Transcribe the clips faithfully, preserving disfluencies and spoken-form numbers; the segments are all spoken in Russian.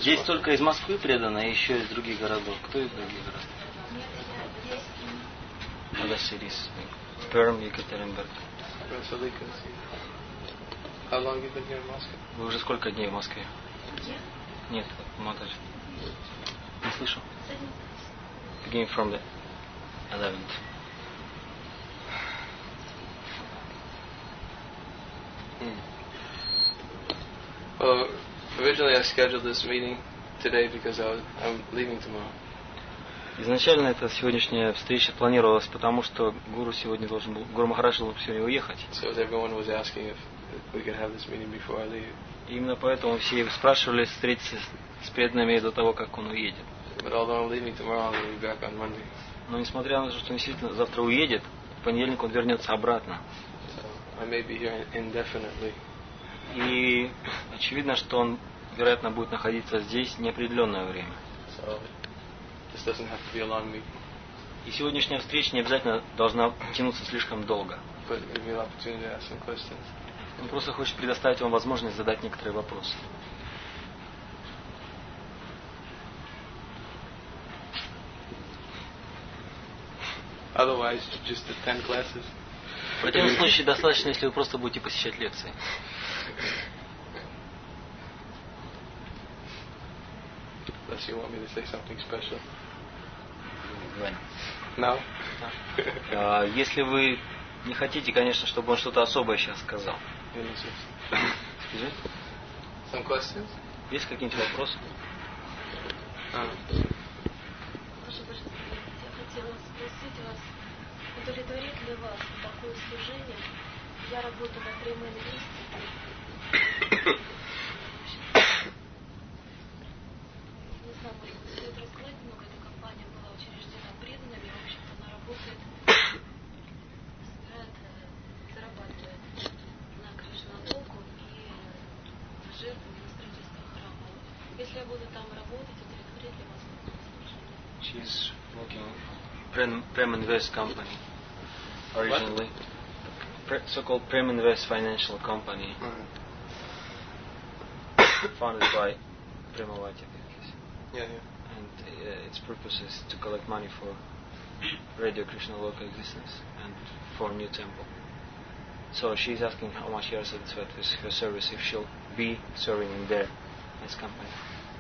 Здесь только из Москвы предано, и еще из других городов. Кто из других городов? Other cities. Perm, Екатеринбург. How long have you been here in Moscow? Вы уже сколько дней в Москве? Нет, Матаджи. Не слышу. Beginning from the eleventh. Hmm. Well, originally I scheduled this meeting today because I was, I'm leaving tomorrow. Изначально эта сегодняшняя встреча планировалась, потому что Гуру сегодня должен был, Гуру Махарадж должен сегодня уехать. So everyone was asking if we could have this meeting before I leave. И именно поэтому все спрашивали встретиться с преданными до того, как он уедет. But although I'm leaving tomorrow, I'll be back on Monday. Но несмотря на то, что он действительно завтра уедет, в понедельник он вернется обратно. So I may be here indefinitely. И очевидно, что он, вероятно, будет находиться здесь неопределенное время. So this doesn't have to be a long meeting. И сегодняшняя встреча не обязательно должна тянуться слишком долго. But give me an opportunity to ask some questions. Он просто хочет предоставить вам возможность задать некоторые вопросы. Otherwise, just attend classes. В противном случае достаточно, если вы просто будете посещать лекции. Unless you want me to say something special. When? Now? Uh, если вы не хотите, конечно, чтобы он что-то особое сейчас сказал. Some questions? Есть какие-нибудь вопросы? Uh. Я хотела спросить вас, удовлетворит ли вас такое служение? Я работаю на прямой инвесте. Не знаю, может быть, стоит рассказать много. Эта компания была учреждена преданными, в общем-то, она работает, собирает, зарабатывает на Кришна-локу и на жертвы, на строительство храма. Если я буду там работать, удовлетворит ли вас такое служение? She's working Prem, Prem Invest company originally. Pre, so-called Prem Invest financial company Uh-huh. founded by Premavati. Yeah, yeah. And uh, its purpose is to collect money for Radio Krishna local existence and for a new temple. So she's asking how much you are satisfied with her service if she'll be serving in there as company.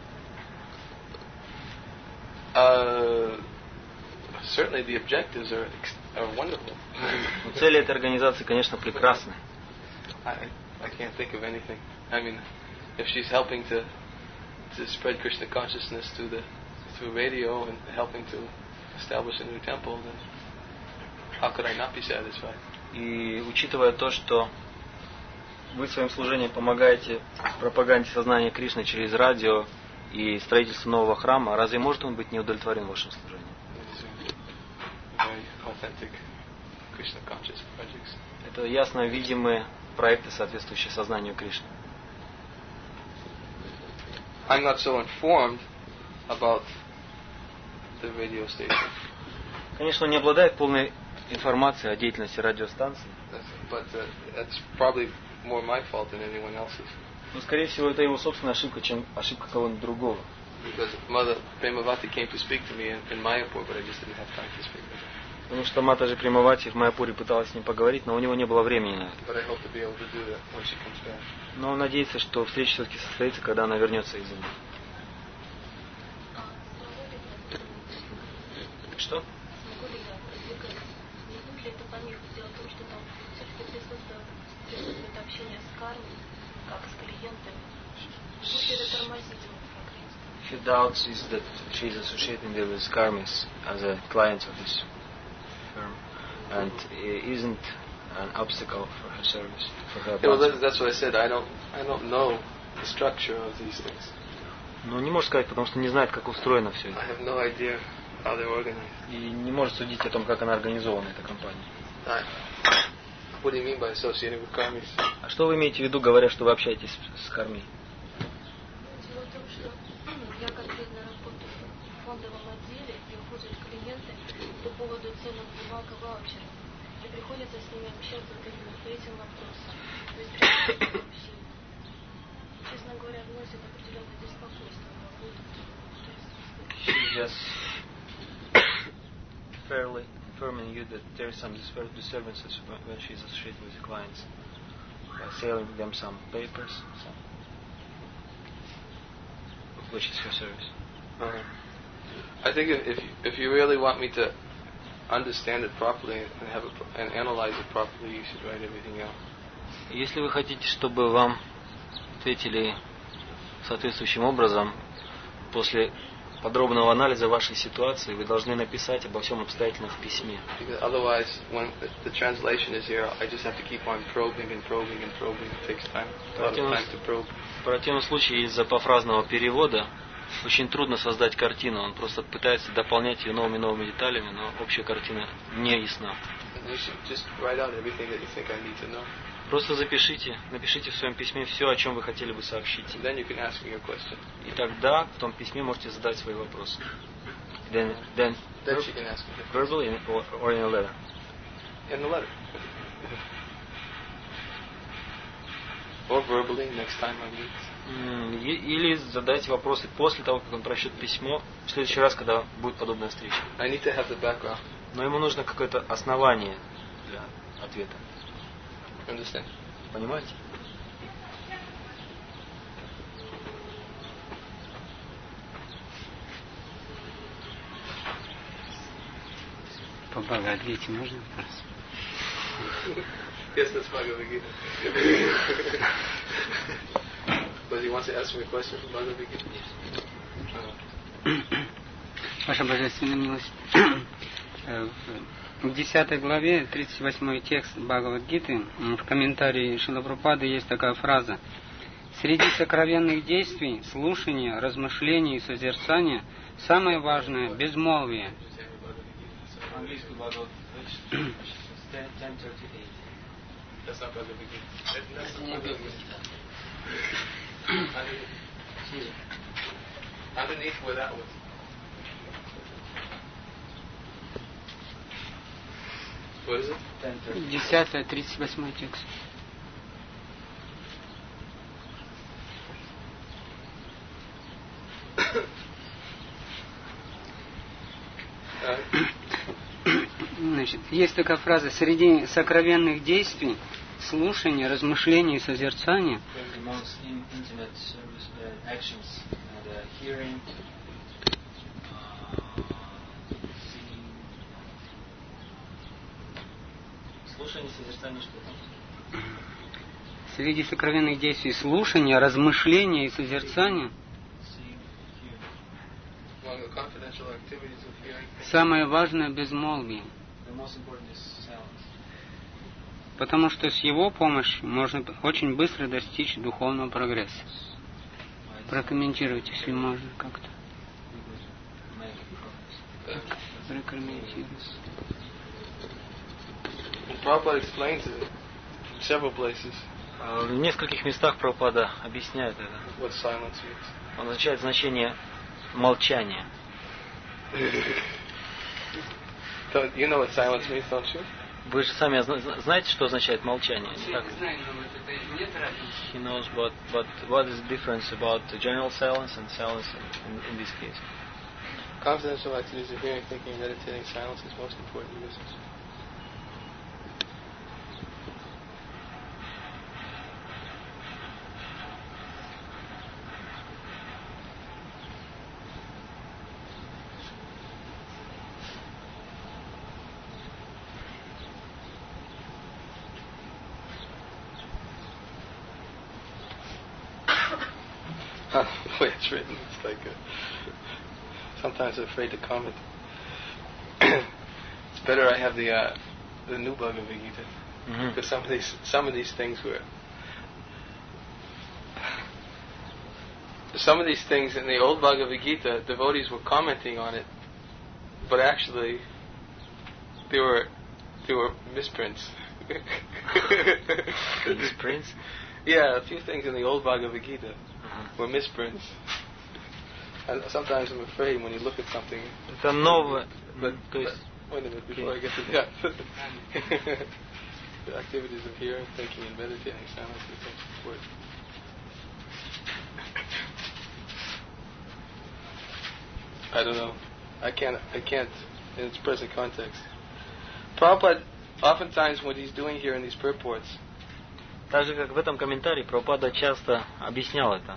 Uh, certainly the objectives are are wonderful. Цели этой организации, конечно, прекрасны. I I can't think of anything. I mean, if she's helping to to spread Krishna consciousness through the through radio and helping to establish a new temple, then how could I not be satisfied? И учитывая то, что вы своим служением помогаете пропаганде сознания Кришны через радио и строительство нового храма, разве может он быть не удовлетворен вашим служением? Very authentic Krishna conscious projects. Это ясно видимые проекты, соответствующие сознанию Кришны. I'm not so informed about the radio station. Конечно, он не обладает полной информацией о деятельности радиостанции. But uh, that's probably more my fault than anyone else's. Но, скорее всего, это его собственная ошибка, чем ошибка кого-нибудь другого. Because Mother Premavati came to speak to me in, in Mayapur, but I just didn't have time to speak with her. Потому что Матаджи Премавати в Майяпуре пыталась с ним поговорить, но у него не было времени на это. But I hope to be able to do that when she comes back. Но он надеется, что встреча все-таки состоится, когда она вернется из Индии. Что? Смогу ли я продвигаться? Не будет ли это помеха? Дело в том, что там все-таки присутствует, присутствует общение с кармой, как с клиентами. Будет ли это тормозить его прогресс? She doubts is that she is associating there with karmis as a client of this firm, and it isn't an obstacle for her service, for her Yeah, well, advancement. that's, that's what I said. I don't, I don't know the structure of these things. Но не может сказать, потому что не знает, как устроено все I это. have no idea how they're organized. И не может судить о том, как она организована, эта компания. I, what do you mean by associating with karmis? А что вы имеете в виду, говоря, что вы общаетесь с, с карми? Дело в том, что я конкретно работаю в фондовом отделе, и уходят клиенты по поводу ценных бумаг и ваучеров. И приходится с ними общаться вот именно по этим вопросам. То есть, общение, честно говоря, вносит определенное беспокойство в just fairly informing you that there is some dis- disturbances when, when she's associated with the clients, by selling them some papers, some, which is her service. Uh-huh. I think if if you, if you really want me to understand it properly and have it and analyze it properly, you should write everything out. Если вы хотите, чтобы вам ответили соответствующим образом, после подробного анализа вашей ситуации, вы должны написать обо всем обстоятельно в письме. Because otherwise, when the, the translation is here, I just have to keep on probing and probing and probing. It takes time, a lot of time to probe. В противном случае, из-за пофразного перевода очень трудно создать картину. Он просто пытается дополнять ее новыми новыми деталями, но общая картина не ясна. Просто запишите, напишите в своем письме все, о чем вы хотели бы сообщить. И тогда в том письме можете задать свои вопросы. Then, then, then she can ask me. Verbally or, or in a letter? In the letter. Or verbally next time I meet. Или задайте вопросы после того, как он прочтет письмо, в следующий раз, когда будет подобная встреча. I need to have the background. Но ему нужно какое-то основание для ответа. Understand? Понимаете? По Бхагавад-гите можно вопрос? Yes, that's Bhagavad-gita. But he wants to ask me a question from Bhagavad-gita? Ваша Божественная милость. В десятой главе, тридцать восьмой текст Бхагавад-гиты, в комментарии Шрила Прабхупады есть такая фраза: «Среди сокровенных действий, слушания, размышления и созерцания самое важное – безмолвие». Underneath where that was. What is it? Десятый, тридцать восьмой текст. Значит, есть такая фраза: среди сокровенных действий, слушания, размышления и созерцания слушание, созерцание, что там? Среди сокровенных действий слушания, размышления и созерцания самое важное – безмолвие. Потому что с его помощью можно очень быстро достичь духовного прогресса. Прокомментируйте, если можно, как-то. Прокомментируйте. Prabhupada explains it in several places. В нескольких местах Прабхупада объясняет это. What silence means. Он означает значение молчания. You know what silence means, don't you? Вы же сами знаете, что означает молчание, не так? He knows, but, but what is the difference about the general silence and silence in, in this case? Confidential activities of hearing, thinking, and meditating. Silence is most important in business. The way it's written, it's like a, sometimes I'm afraid to comment. It's better I have the uh, the new Bhagavad Gita, mm-hmm. because some of these some of these things were some of these things in the old Bhagavad Gita, devotees were commenting on it, but actually they were they were misprints. Misprints? Yeah, a few things in the old Bhagavad Gita were misprints. And sometimes I'm afraid when you look at something. Это новое. But, but wait a minute before I get to that. The activities of hearing, thinking, and meditating, silence is most important. I don't know. I can't, I can't in its present context. Prabhupada, oftentimes what he's doing here in these purports, Так же, как в этом комментарии, Прабхупада часто объяснял это.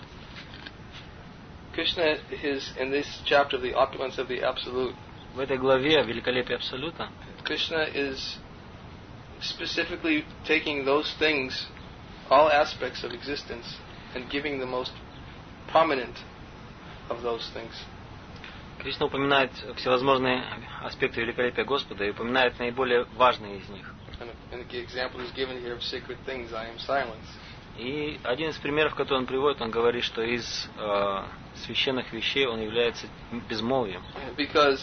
Krishna, his in this chapter of the opulence of the absolute, В этой главе «Великолепие Абсолюта» Krishna is specifically taking those things, all aspects of existence, and giving the most prominent of those things. Кришна упоминает всевозможные аспекты великолепия Господа и упоминает наиболее важные из них. And the example is given here of sacred things. I am silence. И один из примеров, который он приводит, он говорит, что из э, священных вещей он является безмолвием. Because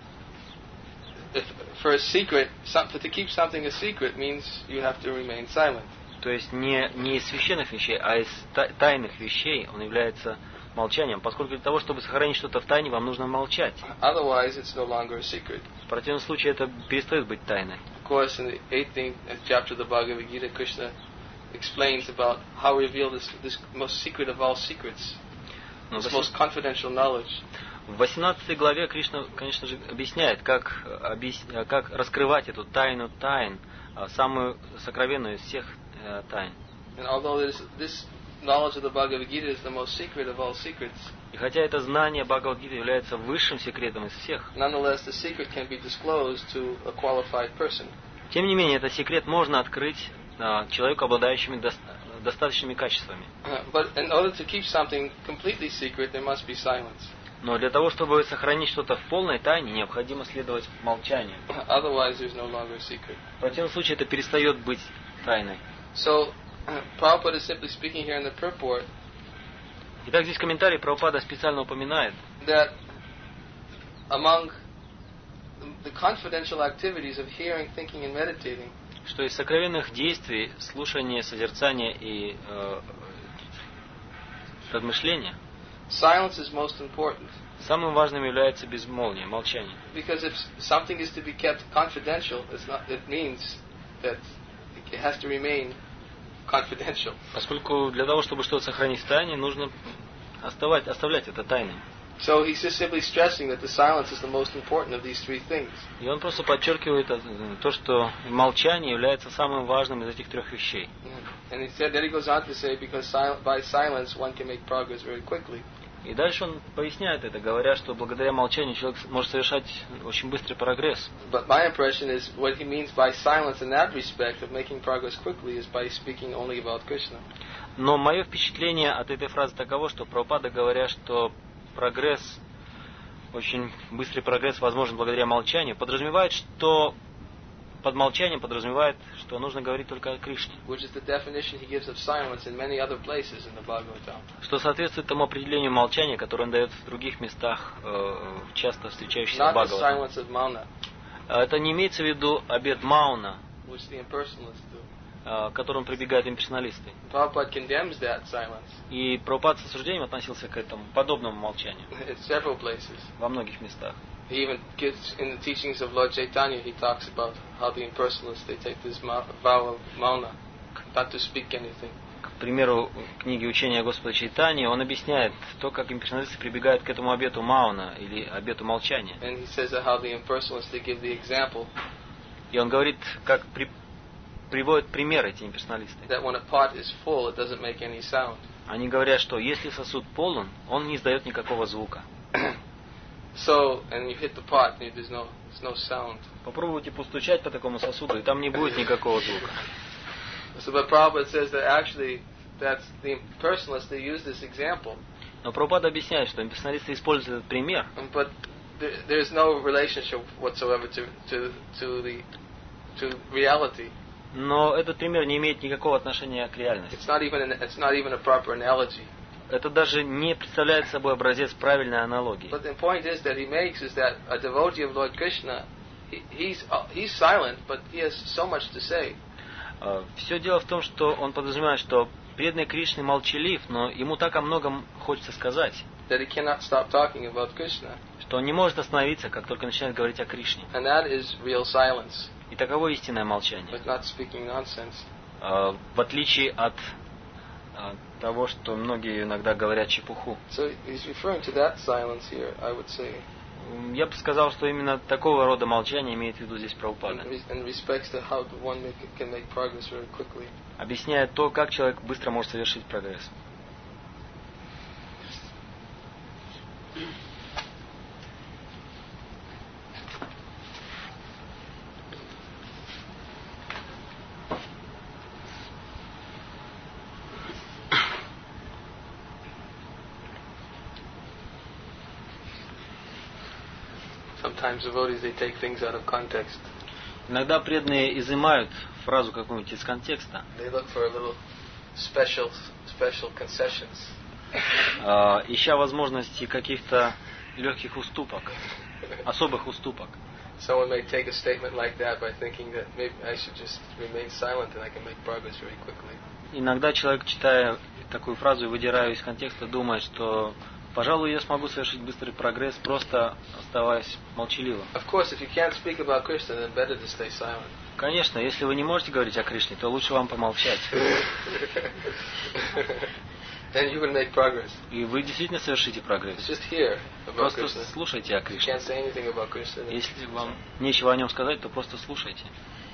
if, for a secret, something, to keep something a secret means you have to remain silent. То есть не, не из священных вещей, а из тайных вещей он является молчанием, поскольку для того, чтобы сохранить что-то в тайне, вам нужно молчать. Otherwise, it's no longer a secret. В противном случае это перестает быть тайной. Of course, in the eighteenth chapter of the Bhagavad Gita, Krishna explains about how he revealed this, this most secret of all secrets, this most confidential knowledge. В восемнадцатой главе Кришна, конечно же, объясняет, как, объяс... как раскрывать эту тайну тайн, самую сокровенную из всех э, тайн. And although this, this knowledge of the Bhagavad Gita is the most secret of all secrets, и хотя это знание Бхагавад-гиты является высшим секретом из всех, nonetheless the secret can be disclosed to a qualified person. Тем не менее, этот секрет можно открыть uh, человеку, обладающему до... достаточными качествами. Uh, but in order to keep something completely secret, there must be silence. Но для того, чтобы сохранить что-то в полной тайне, необходимо следовать молчанию. Otherwise, there's no longer a secret. В противном случае это перестает быть тайной. So, uh, Prabhupada is simply speaking here in the purport. Итак, здесь комментарий Прабхупада специально упоминает, that among the confidential activities of hearing, thinking, and meditating, что из сокровенных действий слушания, созерцания и э, размышления silence is most important. Самым важным является безмолвие, молчание. Because if something is to be kept confidential, it's not, it means that it has to remain confidential. Поскольку для того, чтобы что-то сохранить в тайне, нужно оставать, оставлять это тайной. So he's just simply stressing that the silence is the most important of these three things. И он просто подчеркивает то, что молчание является самым важным из этих трех вещей. And he said, then he goes on to say, because sil- by silence one can make progress very quickly. И дальше он поясняет это, говоря, что благодаря молчанию человек может совершать очень быстрый прогресс. But my impression is what he means by silence in that respect of making progress quickly is by speaking only about Krishna. Но мое впечатление от этой фразы таково, что Прабхупада, говоря, что прогресс, очень быстрый прогресс возможен благодаря молчанию, подразумевает, что под молчанием подразумевает, что нужно говорить только о Кришне. Что соответствует тому определению молчания, которое он дает в других местах, э, часто встречающихся в Бхагаватам. Это не имеется в виду обет Мауна, к которому прибегают имперсоналисты. И Прабхупада с осуждением относился к этому подобному молчанию во многих местах. He even gives, in the teachings of Lord Chaitanya, he talks about how the impersonalists, they take this vow of mauna, not to speak anything. К примеру, в книге «Учения Господа Чайтаньи» он объясняет то, как имперсоналисты прибегают к этому обету Мауна, или обету молчания. And he says that how the impersonalists, they give the example. И он говорит, как при, приводят пример эти имперсоналисты. That when a pot is full, it doesn't make any sound. Они говорят, что если сосуд полон, он не издает никакого звука. So, and you hit the pot, and there's no, there's no sound. Попробуйте постучать по такому сосуду, и там не будет никакого звука. So, but Prabhupada says that actually, that's the impersonalists, they use this example. Но Прабхупада объясняет, что имперсоналисты используют этот пример. But there, there's no relationship whatsoever to to to the to reality. Но этот пример не имеет никакого отношения к реальности. It's not even an, it's not even a proper analogy. Это даже не представляет собой образец правильной аналогии. But the point is that he makes is that a devotee of Lord Krishna, he, he's uh, he's silent, but he has so much to say. Uh, все дело в том, что он подразумевает, что преданный Кришне молчалив, но ему так о многом хочется сказать. That he cannot stop talking about Krishna. Что он не может остановиться, как только начинает говорить о Кришне. And that is real silence. И таково истинное молчание. But not speaking nonsense. Uh, в отличие от того, что многие иногда говорят чепуху. So he's referring to that silence here, I would say. Я бы сказал, что именно такого рода молчание имеет в виду здесь Прабхупада. Объясняет то, как человек быстро может совершить прогресс. Sometimes devotees, they take things out of context. Иногда преданные изымают фразу какую-нибудь из контекста. They look for a little special, special concessions. Uh, ища возможности каких-то легких уступок, особых уступок. Someone may take a statement like that by thinking that maybe I should just remain silent and I can make progress very quickly. Иногда человек, читая такую фразу и выдирая из контекста, думает, что пожалуй, я смогу совершить быстрый прогресс, просто оставаясь молчаливым. Конечно, если вы не можете говорить о Кришне, то лучше вам помолчать. И вы действительно совершите прогресс. Просто слушайте о Кришне. Если вам нечего о нем сказать, то просто слушайте.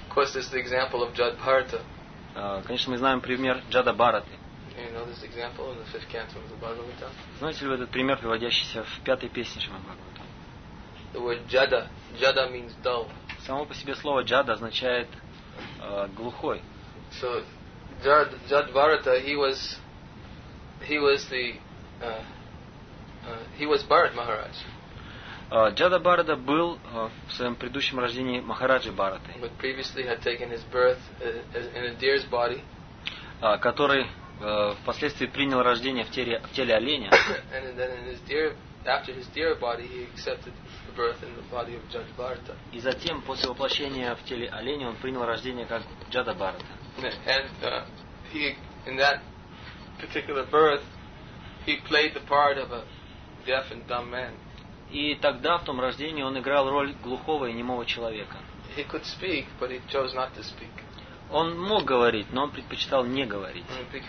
Конечно, мы знаем пример Джада Бхараты. You know this example in the fifth canto of the Bhagavatam? Знаете ли вы этот пример, приводящийся в пятой песне Шримад Бхагаватам? The word jada, jada means dull. Само по себе слово джада означает э, глухой. So Jad, Jad Bharata, he was he was the uh, uh, he was Bharat Maharaj. Uh, Джада Бхарата был uh, в своем предыдущем рождении Махараджи Бхараты, but previously had taken his birth uh, in a deer's body. Uh, который Uh, впоследствии принял рождение в теле, в теле оленя. И затем, после воплощения в теле оленя, он принял рождение как Джада Бхарата. И тогда, в том рождении, он играл роль глухого и немого человека. He could speak, but he chose not to speak. Он мог говорить, но он предпочитал не говорить.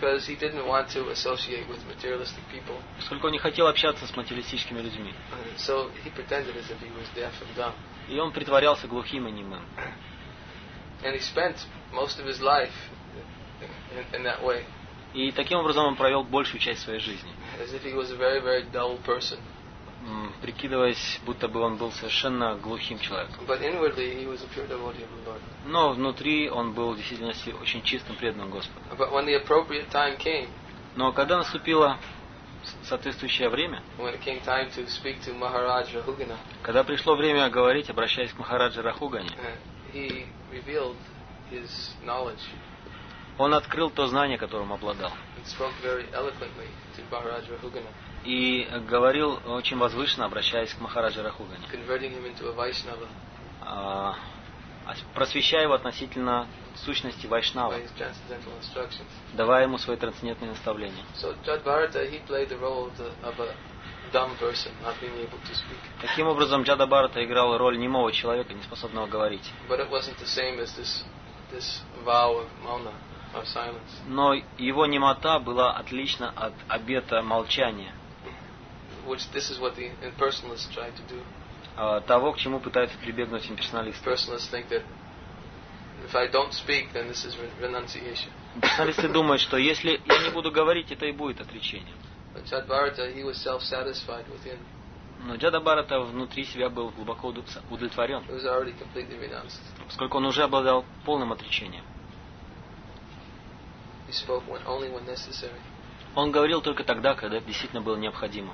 Поскольку он не хотел общаться с материалистическими людьми. So he pretended as if he was deaf and dumb. И он притворялся глухим и немым. And he spent most of his life in, in that way. И таким образом он провел большую часть своей жизни. As if he was a very, very dull person. Прикидываясь, будто бы он был совершенно глухим человеком. Но внутри он был в действительности очень чистым, преданным Господу. Came, Но когда наступило соответствующее время, Rahugana, когда пришло время говорить, обращаясь к Махараджи Рахугане, он открыл то знание, которым обладал. И говорил очень возвышенно, обращаясь к Махараджи Рахугане, а, просвещая его относительно сущности Вайшнава, давая ему свои трансцендентные наставления. Таким образом, Джада Бхарата играл роль немого человека, неспособного говорить. Но его немота была отлична от обета молчания, того, к чему пытаются прибегнуть имперсоналисты. Имперсоналисты думают, что если я не буду говорить, это и будет отречение. Но Джада Бхарата внутри себя был глубоко удовлетворен, поскольку он уже обладал полным отречением. Он говорил только тогда, когда это действительно было необходимо.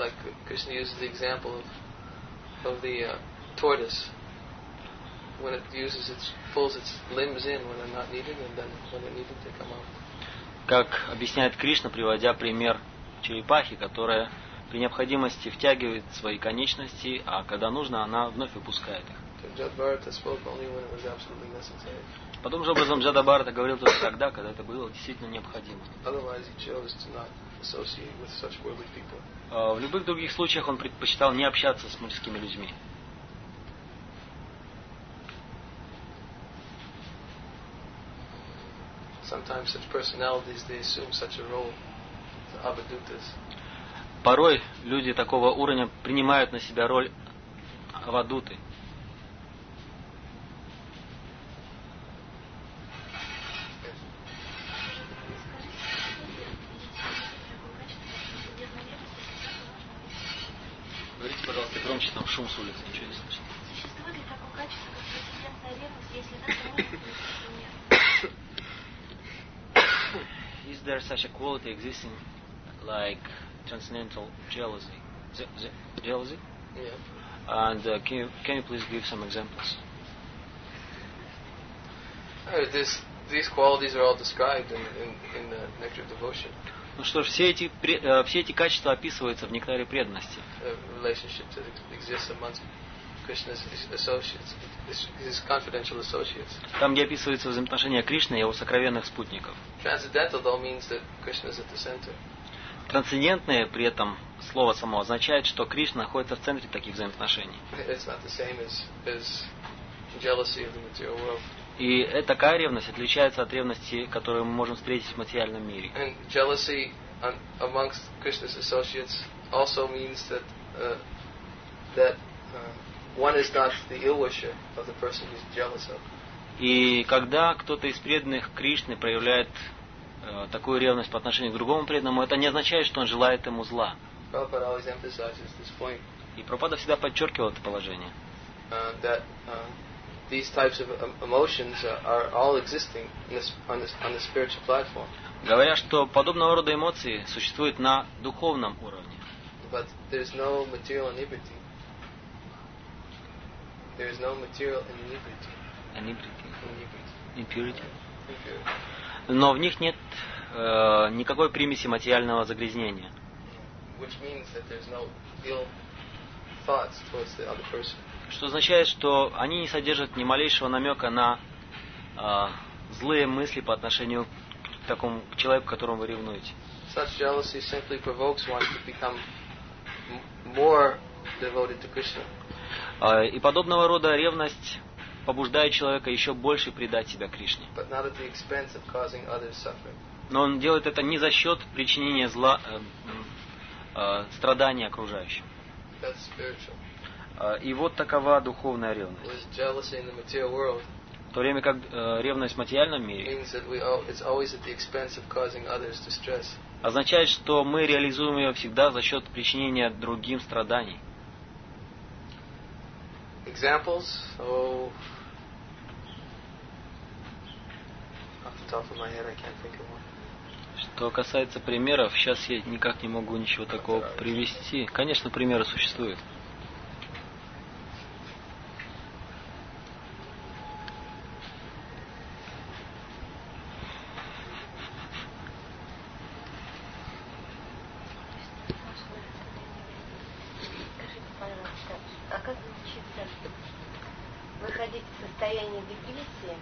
Как объясняет Кришна, приводя пример черепахи, которая при необходимости втягивает свои конечности, а когда нужно, она вновь выпускает их. Подобным же образом Джада Бхарата говорил только тогда, когда это было действительно необходимо. В любых других случаях он предпочитал не общаться с мирскими людьми. Порой люди такого уровня принимают на себя роль авадуты. Говорите, пожалуйста, громче, там шум с улицы, ничего не слышно. Существует ли такое качество, как трансцендентная ревность, если да, то нет, нет? Is there such a quality existing like transcendental jealousy? Z- z- jealousy? Yeah. And uh, can you can you please give some examples? Uh, this, these qualities are all described in, in, in the Nectar of Devotion. Ну что ж, все эти пре- э, все эти качества описываются в нектаре преданности. The relationship that exists amongst Krishna's associates, his, his confidential associates. Там, где описывается взаимоотношения Кришны и его сокровенных спутников. Transcendental though means that Krishna is at the center. Трансцендентное при этом слово само означает, что Кришна находится в центре таких взаимоотношений. It's not the same as, as jealousy of the material world. И эта такая ревность отличается от ревности, которую мы можем встретить в материальном мире. And jealousy on, amongst Krishna's associates also means that uh, that uh, one is not the ill wisher of the person he's jealous of. И когда кто-то из преданных Кришны проявляет э, такую ревность по отношению к другому преданному, это не означает, что он желает ему зла. Prabhupada always emphasizes this point. И Прабхупада всегда подчеркивал это положение. Uh, that uh, these types of emotions are all existing in this, on, this, on the spiritual platform. Говоря, что подобного рода эмоции существуют на духовном уровне. But there's no material inebriety. There is no material inebriety. Inebriety. Inebriety. Impurity. Impurity. Но в них нет э, никакой примеси материального загрязнения. Which means that there's no ill thoughts towards the other person. Что означает, что они не содержат ни малейшего намека на э, злые мысли по отношению к такому к человеку, которому вы ревнуете. Such jealousy simply provokes one to become m- more devoted to Krishna. Э, и подобного рода ревность побуждает человека еще больше предать себя Кришне. But not at the expense of causing others suffering. Но он делает это не за счет причинения зла, э, э, страдания окружающим. That's spiritual. Э, и вот такова духовная ревность. Whereas jealousy in the material world В то время как э, rевность в материальном мире means that we all, it's always at the expense of causing others distress. означает, что мы реализуем ее всегда за счет причинения другим страданий. Examples? Oh, off the top of my head, I can't think of one. Что касается примеров, сейчас я никак не могу ничего такого привести. Конечно, примеры существуют. Скажите, пожалуйста, а как научиться выходить из состояния депрессии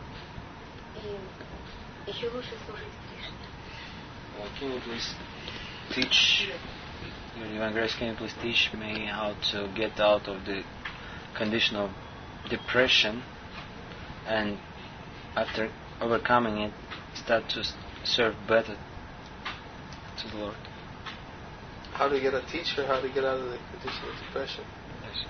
и еще лучше служить Кришне? Uh, can you please teach, your Divine Grace, can you please teach me how to get out of the condition of depression and after overcoming it, start to s- serve better to the Lord? How to get a teacher, how to get out of the condition of depression. Yes.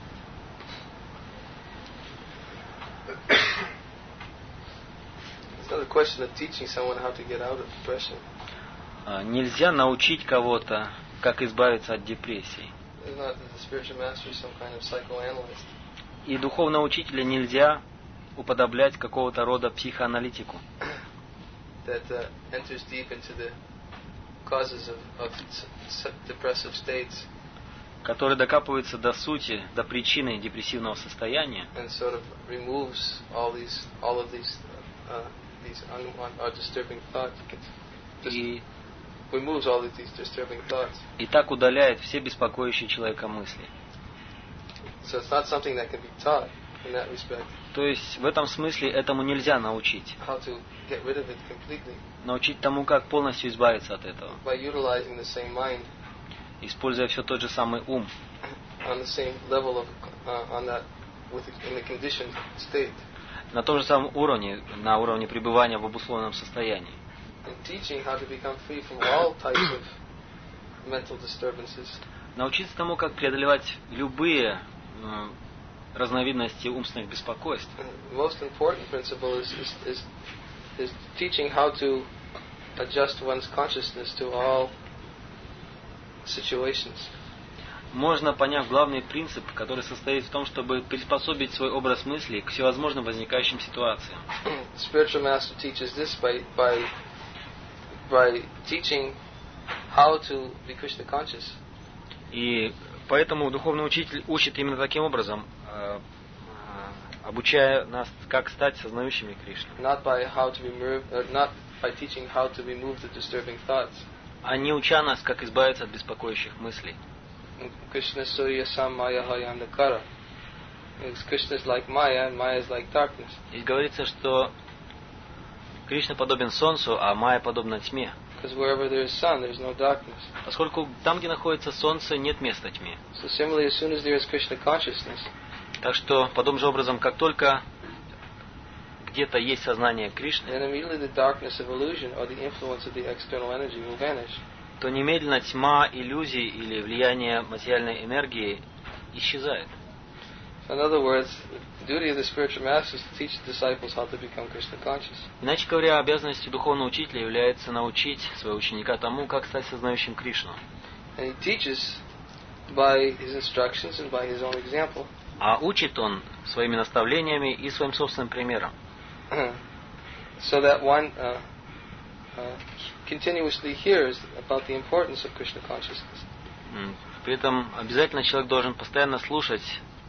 It's not a question of teaching someone how to get out of depression. Uh, нельзя научить кого-то, как избавиться от депрессии. It's not that the spiritual master is some kind of psychoanalyst. И духовного учителя нельзя уподоблять какого-то рода психоаналитику, that uh, enters deep into the causes of, of s- s- depressive states который докапывается до сути, до причины депрессивного состояния and sort of removes all these, all of these, uh, these un- or disturbing thoughts. Just и, removes all of these disturbing thoughts. и так удаляет все беспокоящие человека мысли. So it's not something that can be taught in that respect. То есть в этом смысле этому нельзя научить. How to get rid of it completely Научить тому, как полностью избавиться от этого, by utilizing the same mind используя все тот же самый ум, on the same level of uh, on that with in the conditioned state. на том же самом уровне, на уровне пребывания в обусловленном состоянии. And teaching how to become free from all types of mental disturbances. Научиться тому, как преодолевать любые э, разновидности умственных беспокойств. The most important principle is, is, is, is teaching how to adjust one's consciousness to all situations. Можно, поняв главный принцип, который состоит в том, чтобы приспособить свой образ мысли к всевозможным возникающим ситуациям. Spiritual master teaches this by, by, by teaching how to be Krishna conscious. И поэтому духовный учитель учит именно таким образом, э, э, обучая нас, как стать сознающими Кришну. Not by how to remove, uh, not by teaching how to remove the disturbing thoughts. А не уча нас, как избавиться от беспокоящих мыслей. Krishna Surya Samaya Hayandakara. Krishna is like Maya, and Maya is like darkness. Здесь говорится, что Кришна подобен солнцу, а Майя подобна тьме. Because wherever there is sun, there is no darkness. Поскольку там, где находится солнце, нет места тьме. So similarly, as soon as there is Krishna consciousness, Так что, подобным же образом, как только где-то есть сознание Кришны, then immediately the darkness of illusion or the influence of the external energy will vanish. то немедленно тьма иллюзий или влияние материальной энергии исчезает. So in other words, the duty of the spiritual master is to teach the disciples how to become Krishna conscious. Иначе говоря, обязанностью духовного учителя является научить своего ученика тому, как стать сознающим Кришну. And he teaches by his instructions and by his own example. А учит он своими наставлениями и своим собственным примером. So that one uh, uh, continuously hears about the importance of Krishna consciousness. При этом обязательно человек должен постоянно слушать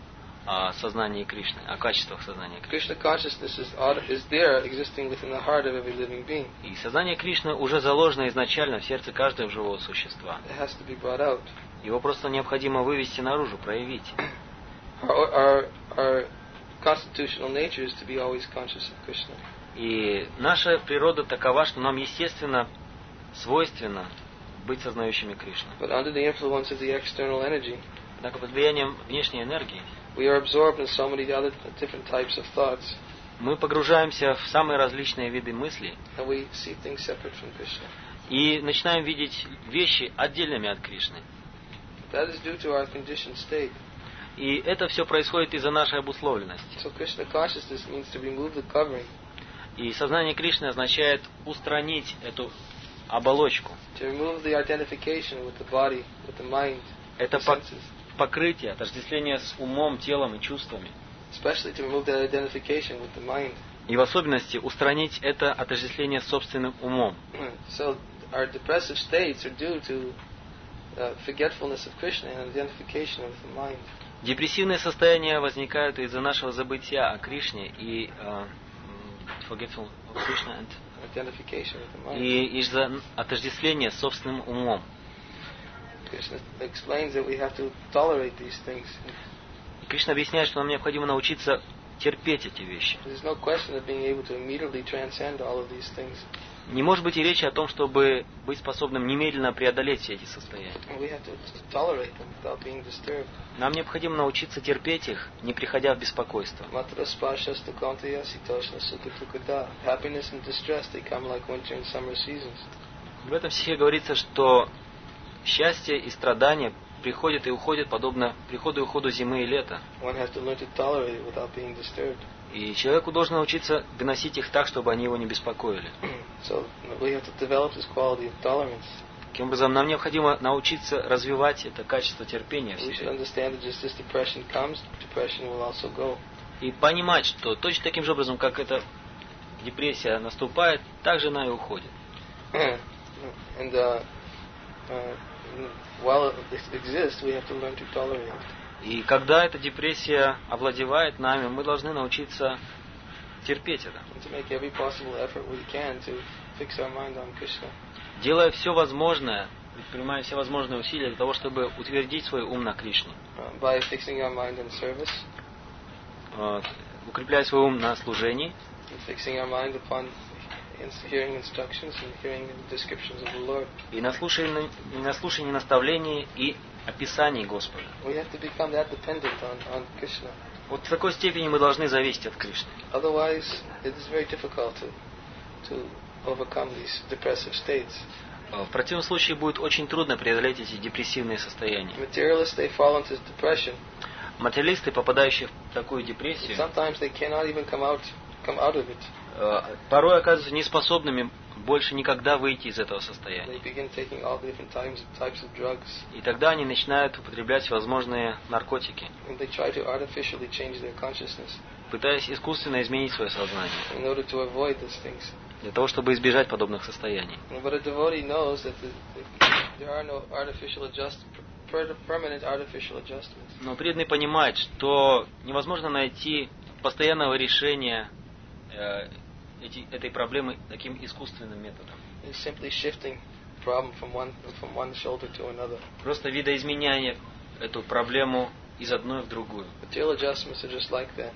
о сознании Кришны, о качествах сознания Кришны. Krishna consciousness is, is there, existing within the heart of every living being. И сознание Кришны уже заложено изначально в сердце каждого живого существа. It has to be brought out. Его просто необходимо вывести наружу, проявить. Our, our, our constitutional nature is to be always conscious of Krishna. И наша природа такова, что нам естественно свойственно быть сознающими Кришну. But under the influence of the external energy, Однако под влиянием внешней энергии we are absorbed in so many other different types of thoughts, мы погружаемся в самые различные виды мыслей and we see things separate from Krishna. и начинаем видеть вещи отдельными от Кришны. That is due to our conditioned state. И это все происходит из-за нашей обусловленности. So Krishna consciousness means to remove the covering, И сознание Кришны означает устранить эту оболочку. to remove the identification with the body, with the mind, Это the пок- senses. покрытие, отождествление с умом, телом и чувствами. Especially to remove that identification with the mind. И в особенности устранить это отождествление с собственным умом. So our depressive states are due to uh, forgetfulness of Krishna and identification with the mind. Депрессивные состояния возникают из-за нашего забытия о Кришне и uh, forgetful of Krishna and, Identification with the mind. и из-за отождествления с собственным умом. Krishna explains that we have to tolerate these things. И Кришна объясняет, что нам необходимо научиться терпеть эти вещи. There's no question of being able to immediately transcend all of these things. Не может быть и речи о том, чтобы быть способным немедленно преодолеть все эти состояния. And we have to tolerate them without being disturbed. Нам необходимо научиться терпеть их, не приходя в беспокойство. Matra spashasta kantaya sitoshna sukha. Happiness and distress, they come like winter and summer seasons. В этом стихе говорится, что счастье и страдания приходят и уходят подобно приходу и уходу зимы и лета. One has to learn to tolerate it without being disturbed. И человеку должен научиться выносить их так, чтобы они его не беспокоили. So we have to develop this quality of tolerance. Таким образом, нам необходимо научиться развивать это качество терпения в We should себе. understand that just as depression comes, depression will also go. И понимать, что точно таким же образом, как эта депрессия наступает, так же она и уходит. And uh, uh, while it exists, we have to learn to tolerate it. И когда эта депрессия овладевает нами, мы должны научиться терпеть это. And to make every possible effort we can to fix our mind on Krishna. Делая все возможное, предпринимая все возможные усилия для того, чтобы утвердить свой ум на Кришне. Uh, by fixing our mind on service, э, укрепляя свой ум на служении, and fixing our mind upon ins- hearing instructions and hearing the descriptions of the Lord. и на слушании, на слушании наставлений и описаний Господа. We have to become that dependent on, on Krishna. Вот в такой степени мы должны зависеть от Кришны. Otherwise, it is very difficult to, to overcome these depressive states. В противном случае будет очень трудно преодолеть эти депрессивные состояния. Materialists, they fall into depression Материалисты, попадающие в такую депрессию, sometimes they cannot even come out, come out of it. э, порой оказываются неспособными больше никогда выйти из этого They состояния. begin taking all the different types, types of drugs, И тогда они начинают употреблять всевозможные наркотики, and they try to artificially change their consciousness пытаясь искусственно изменить свое сознание, in order to avoid these things. для того, чтобы избежать подобных состояний. But a devotee knows that the, the, there are no artificial adjust, per, permanent artificial adjustments. Но преданный понимает, что невозможно найти постоянного решения э, эти, этой проблемы таким искусственным методом. It's simply shifting the problem from one from one shoulder to another. Просто видоизменяя эту проблему из одной в другую. Material adjustments are just like that.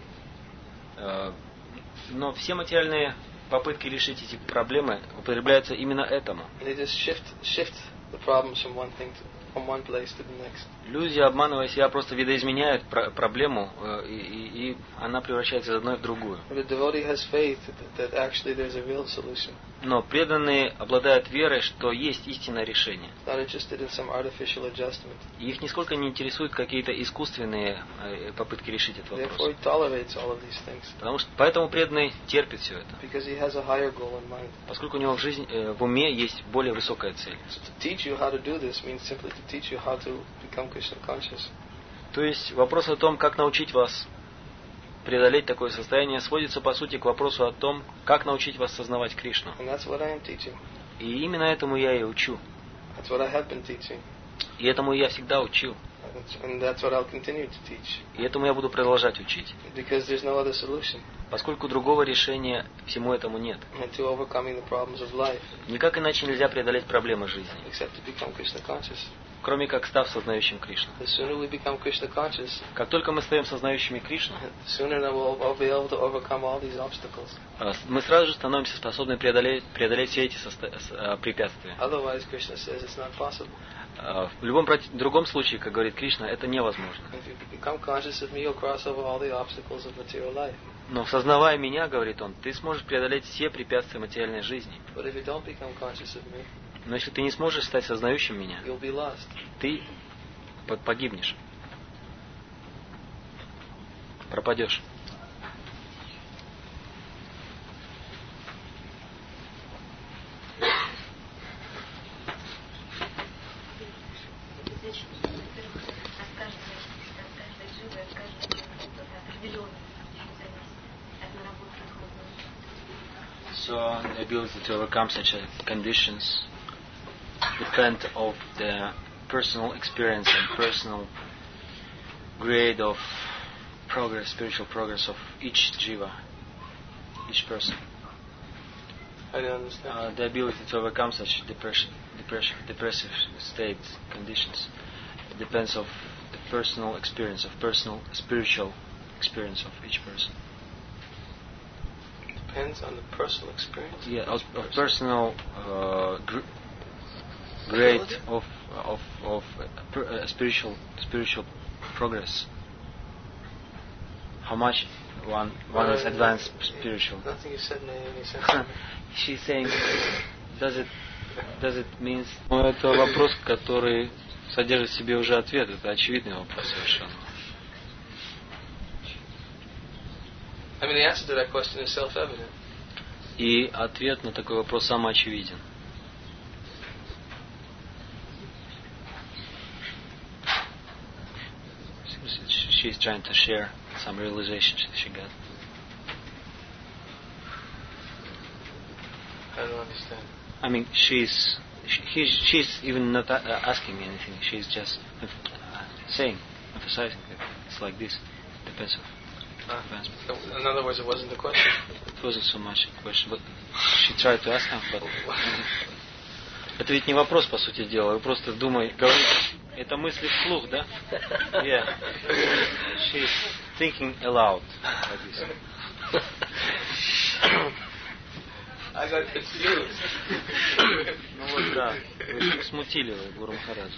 Э, но все материальные попытки решить эти проблемы употребляются именно этому. They just shift shift the problems from one thing to, from one place to the next. Люди, обманывая себя, просто видоизменяют про- проблему, э, и, и- и она превращается из одной в другую. But a devotee has faith that, that actually there's a real solution. Но преданные обладают верой, что есть истинное решение. Not interested in some artificial adjustment. И их нисколько не интересуют какие-то искусственные э, попытки решить этот Therefore, вопрос. he tolerates all of these things Потому что, поэтому преданный терпит все это. because he has a higher goal in mind. Поскольку у него в, жизни, э, в уме есть более высокая цель. So to teach you how to do this means simply to teach you how to become Krishna conscious. То есть вопрос о том, как научить вас преодолеть такое состояние, сводится по сути к вопросу о том, как научить вас сознавать Кришну. And that's what I am teaching. И именно этому я и учу. That's what I have been teaching. И этому я всегда учил. And that's what I'll continue to teach. И этому я буду продолжать учить. Because there's no other solution Поскольку другого решения всему этому нет. to overcoming the problems of life Никак иначе нельзя преодолеть проблемы жизни, except to become Krishna conscious. кроме как став сознающим Кришну. The sooner we become Krishna conscious, Как только мы стаем сознающими Кришну, the sooner that we'll, we'll be able to overcome all these obstacles. а, мы сразу же становимся способны преодолеть, преодолеть все эти состо- с- а, препятствия. Otherwise, Krishna says it's not possible. А, В любом проти- другом случае, как говорит Кришна, это невозможно. If you become conscious of me, you'll cross over all the obstacles of material life. Но сознавая меня, говорит он, ты сможешь преодолеть все препятствия материальной жизни. But if you don't become conscious of me, Но если ты не сможешь стать сознающим меня, you'll be lost. ты по- погибнешь. Пропадешь. Значит, во-первых, от каждой, от каждой дживы, от каждого опыта определенного зависит от наработки духовного. So the ability to overcome such a conditions depend of the personal experience and personal grade of progress, spiritual progress of each jiva, each person. I don't understand. Uh, the ability to overcome such depression, depression, depressive states, conditions, depends of the personal experience, of personal spiritual experience of each person. Depends on the personal experience. Yeah, of, of personal uh, gr- grade of of of uh, per, uh, spiritual spiritual progress. How much one one is Uh, advanced spiritual. Nothing you said made any sense to me. She's saying, does it does it means? Ну, это вопрос, который содержит в себе уже ответ. Это очевидный вопрос совершенно. I mean, the answer to that question is self-evident. И ответ на такой вопрос самоочевиден. She's trying to share some realizations she got. I don't understand. I mean, she's she, he's, she's even not uh, asking anything. She's just uh, saying, emphasizing that it's like this. Depends on Ah. advancement. So, in other words, it wasn't the question. It wasn't so much a question, but she tried to ask him, but это ведь не вопрос, по сути дела. Вы просто думаете, говорите, это мысли вслух, да? Yeah. She's thinking aloud, like this. I got confused. Ну вот да, вы смутили вы, Гуру Махараджа.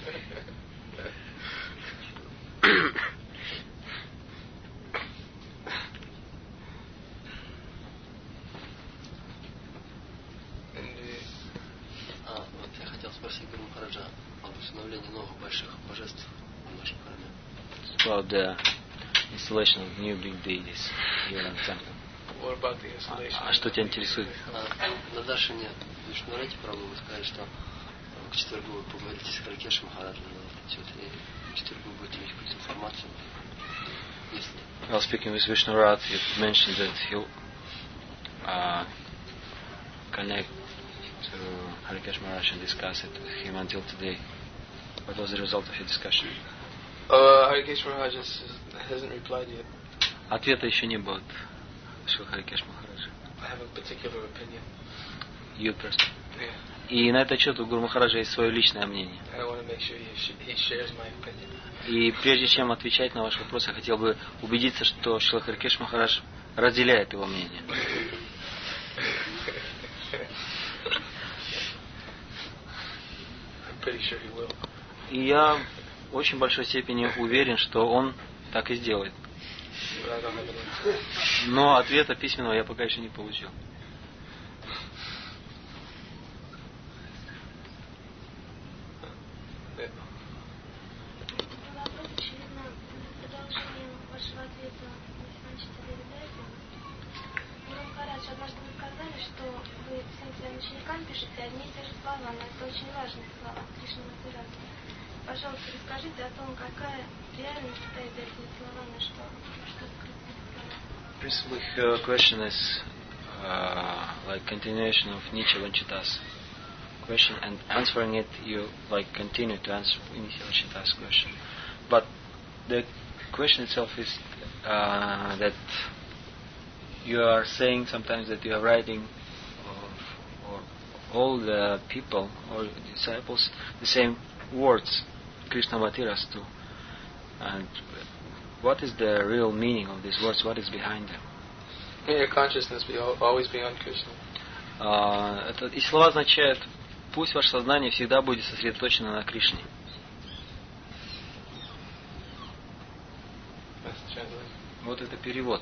А, вот я хотел спросить Гуру Махараджа об установлении новых больших божеств в нашем храме. About the installation of new big deities here in the temple. What about the installation? А что тебя интересует? На Даршине Вишнурати пробовал, вы сказали, что к четвергу вы поговорите с Харакеш Махараджем на этот счет, и к четвергу будете иметь какую-то информацию. Если... While speaking with Vishnurat, you mentioned that he'll uh, connect to Harikesh Maharaj and discuss it with him until today. What was the result of your discussion? Uh, Harikesh Maharaj has, hasn't replied yet. Ответа еще не было от Шри Харикеш Махараджа. I have a particular opinion. You person. Yeah. И на этот счет у Гуру Махараджа есть свое личное мнение. I want to make sure he, sh- he shares my opinion. И прежде чем отвечать на ваш вопрос, я хотел бы убедиться, что Шри Харикеш Махарадж разделяет его мнение. I'm pretty sure he will. И я в очень большой степени уверен, что он так и сделает. But I don't have an answer. Но ответа письменного я пока еще не получил. Yeah. Вопрос, очевидно, продолжением вашего ответа на Санчита Веридайта. Гуру Махарадж, однажды вы сказали, что вы всем своим ученикам пишете одни и те же слова, но это очень важные слова Кришны Матираса. Пожалуйста, расскажите о том, какая реальность стоит за этими словами, что, что скрыто в словах. Principally, her question is uh, like continuation of Nietzsche Vanchita's question, and answering it, you like continue to answer Nietzsche Vanchita's question. But the question itself is uh, that you are saying sometimes that you are writing of, of all the people or disciples the same words, Krishnamati Rastu. And what is the real meaning of these words? What is behind them? May your consciousness be al- always be on Krishna. Uh, это, и слова означают, пусть ваше сознание всегда будет сосредоточено на Кришне. That's the translation. Вот это перевод.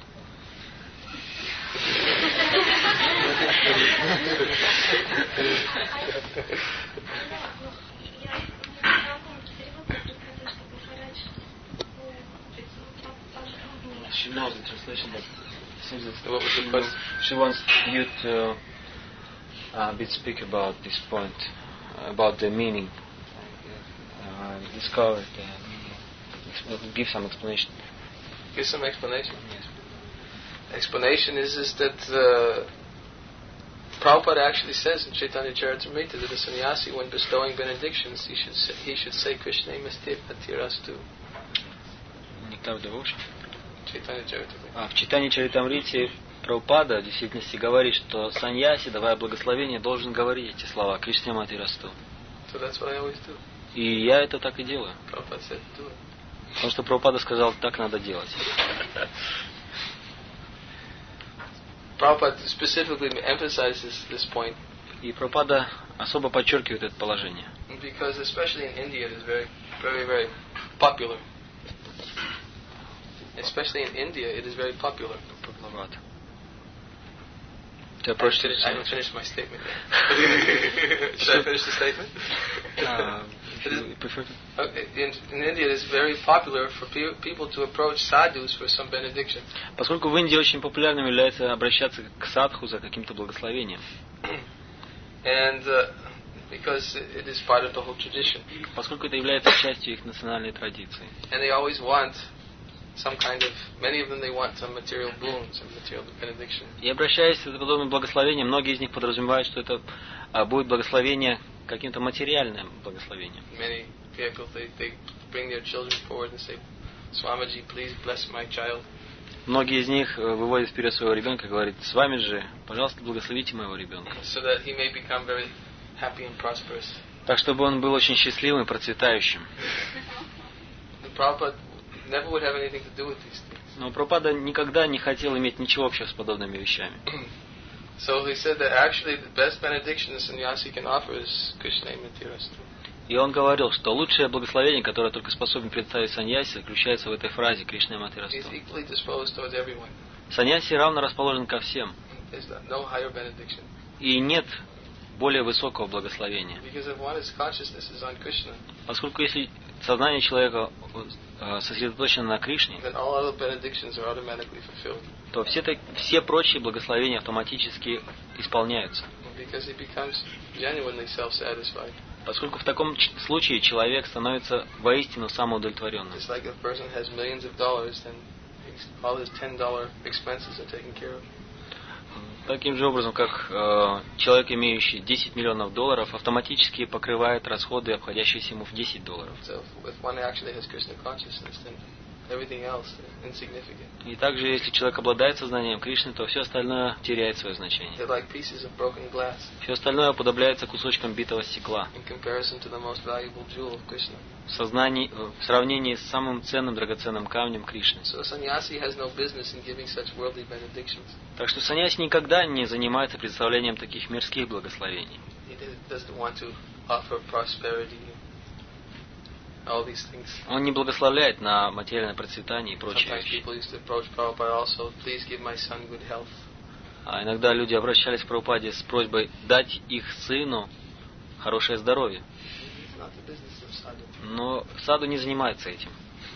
She knows the translation, but seems that What was the question? she wants you to uh, bit speak about this point, uh, about the meaning, uh, discover the meaning, give some explanation. Give some explanation. Yes. Explanation is, is that uh, Prabhupada actually says in Chaitanya Charitamrita that a sannyasi, when bestowing benedictions, he should say, he should say Krishna Atirastu. Nectar Devotion. Chaitanya Charitamrita. А в читании Чаритамрити Прабхупада в действительности говорит, что саньяси, давая благословение, должен говорить эти слова Кришне Мати Расту. So that's what I always do. И я это так и делаю. Prabhupada said, do it. Потому что Прабхупада сказал, так надо делать. Prabhupada specifically emphasizes this point И Прабхупада особо подчеркивает это положение. because especially in India it is very, very, very popular. Especially in India it is very popular. Вот. I haven't finished, I haven't finished my statement yet. Should I finish the statement? Uh, It is- you prefer to- Okay, in, in India it is very popular for pe- people to approach sadhus for some benediction. Поскольку в Индии очень популярным является обращаться к садху за каким-то благословением. And uh, because it is part of the whole tradition. Поскольку это является частью их национальной традиции. And they always want some kind of, many of them they want some material boon, some material benediction. И обращаясь за подобным благословением, многие из них подразумевают, что это а, будет благословение, каким-то материальным благословением. Many vehicles, they, they bring their children forward and say, Swamiji, please bless my child. Многие из них э, выводят вперед своего ребенка и говорят, с вами же, пожалуйста, благословите моего ребенка. So that he may become very happy and prosperous. Так, чтобы он был очень счастливым и процветающим. The Prabhupada never would have anything to do with these things. Но Прабхупада никогда не хотел иметь ничего общего с подобными вещами. So he said that actually the best benediction a sannyasi can offer is Krishna Matirastu. И он говорил, что лучшее благословение, которое только способен представить саньяси, заключается в этой фразе Кришна Мати He's Расту. equally disposed towards everyone. Саньяси равно расположен ко всем. There's no higher benediction. И нет более высокого благословения. Because if one's consciousness is on Krishna, Поскольку если сознание человека э, сосредоточено на Кришне, then all other benedictions are automatically fulfilled. то все, так, все прочие благословения автоматически исполняются. Because he becomes genuinely self-satisfied. Поскольку в таком ч- случае человек становится воистину самоудовлетворенным. It's like if a person has millions of dollars, then all his ten dollar expenses are taken care of. Таким же образом, как э, человек, имеющий десять миллионов долларов, автоматически покрывает расходы, обходящиеся ему в десять долларов. So if one actually has Krishna consciousness, then everything else is insignificant. И также, если человек обладает сознанием Кришны, то все остальное теряет свое значение. They're like pieces of broken glass Все остальное уподобляется кусочкам битого стекла. in comparison to the most valuable jewel of Krishna. В, сознании, в сравнении с самым ценным драгоценным камнем Кришны. So a sannyasi has no business in giving such worldly benedictions. Так что саньяси никогда не занимается представлением таких мирских благословений. He doesn't want to offer prosperity, all these things. Он не благословляет на материальное процветание и прочие Sometimes вещи. people used to approach Prabhupada also, please give my son good health. А иногда люди обращались к Прабхупаде с просьбой дать их сыну хорошее здоровье. It's not the business of sadhu. Но саду не занимается этим.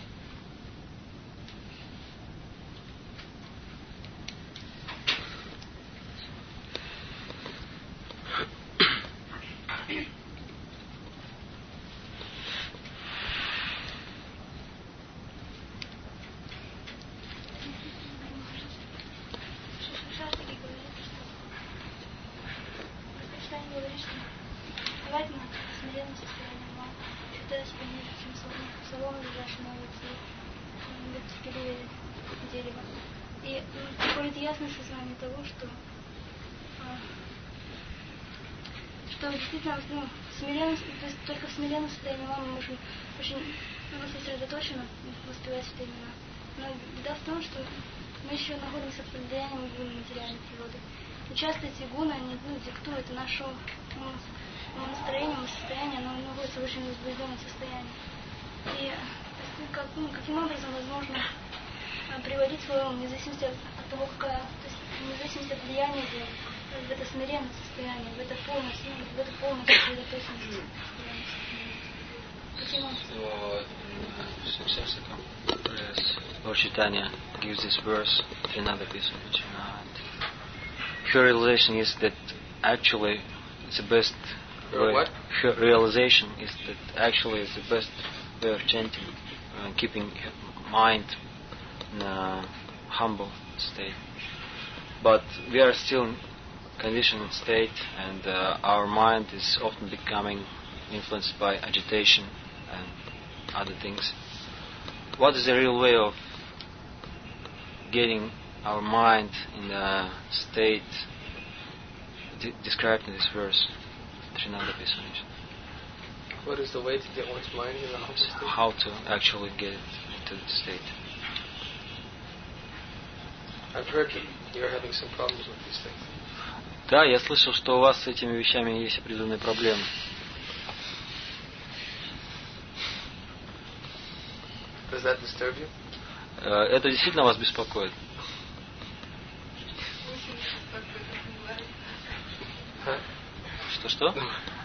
Шаштаки говорит, что Кришна говорит, что желательно смиренно состояние ума, считаясь пониже, чем солому, лежащий на улице, в переведе дерева. И м, приходит ясное сознание того, что а, что действительно ну, смиренно, то есть только в смиренном состоянии ума мы можем очень ну, сосредоточенно воспевать эти имена. Но беда в том, что мы еще находимся под влиянием гун материальной природы. И часто эти гуны, они ну, диктуют наше ну, настроение, состояние, оно находится в очень возбужденном состоянии. И ну, как, ну, каким образом возможно а, приводить свой ум, вне зависимости от, от того, какая, то есть вне зависимости от влияния в, в это смиренное состояние, в это полное, в это полное сосредоточенное состояние. Каким образом? Lord Chaitanya gives this verse to another piece of Vajana. Her realization is that actually it's the best Her way. what? Her realization is that actually it's the best way of chanting, uh, keeping mind in a humble state. But we are still in conditioned state, and uh, our mind is often becoming influenced by agitation and other things. What is the real way of getting our mind in a state d- described in this verse? What is the way to get one's mind in a humble state? How to actually get into the state? I've heard that you're having some problems with these things. Да, я слышал, что у вас с этими вещами есть определенные проблемы. Does that disturb you? Это действительно вас беспокоит? Huh? Что-что?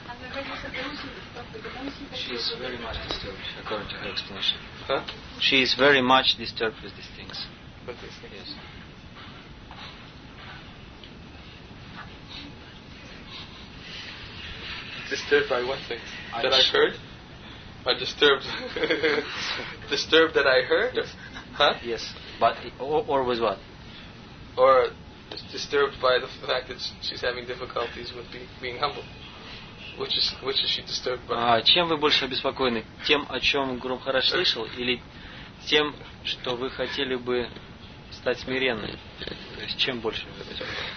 She is very much disturbed, according to her explanation. Huh? She is very much disturbed with these things. With these things? Yes. Disturbed by what things? I That I sh- heard? Or disturbed? Disturbed that I heard? Yes. Huh? Yes, but or, or with what? Or disturbed by the fact that she's having difficulties with be, being humble? Which is which is she disturbed by? А чем вы больше обеспокоены? Тем, о чем Гуру Махарадж слышал, или тем, что вы хотели бы стать смиренной? То есть чем больше вы обеспокоены?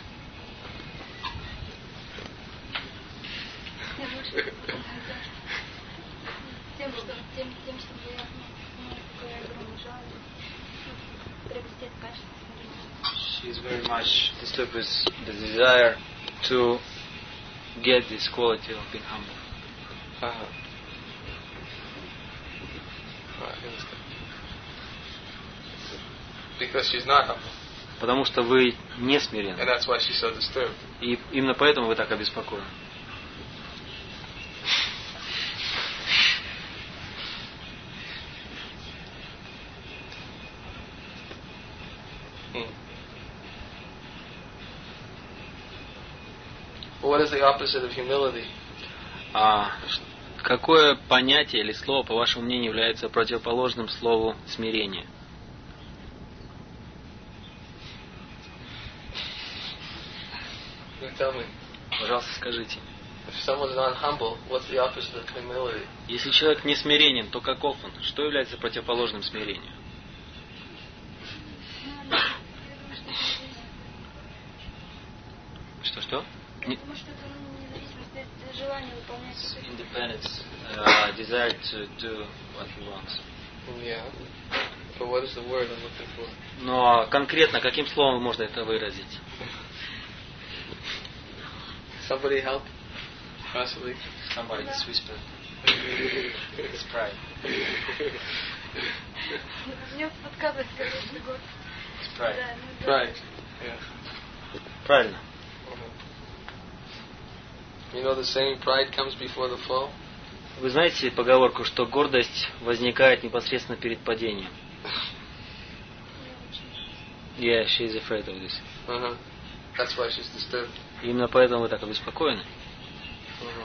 Тем, что, тем, тем, что я, ну, такое огромное желание приобрести это качество смирения. She is very much disturbed with the desire to get this quality of being humble. Uh-huh. Right, I understand. Because she's not humble. Потому что вы не And смиренны. that's why she's so disturbed. И именно поэтому вы так обеспокоены. Hmm. What is the opposite of humility? А какое понятие или слово, по вашему мнению, является противоположным слову смирение? You tell me. Пожалуйста, скажите. If someone is not humble, what's the opposite of humility? Если человек не смиренен, то каков он? Что является противоположным смирению? Что-что? Потому что это независимость, это желание выполнять свою Independence, uh, desire to do what he wants. Yeah. But what is the word I'm looking for? Но конкретно каким словом можно это выразить? Somebody help? Possibly. Somebody just whisper. It's pride. Мне подсказывает, конечно, год. It's pride. Да, ну да. Right. Yeah. Правильно. You know the saying, pride comes before the fall? Вы знаете поговорку, что гордость возникает непосредственно перед падением? Yeah, she is afraid of this. Uh-huh. That's why she's disturbed. Именно поэтому вы так обеспокоены. Uh-huh.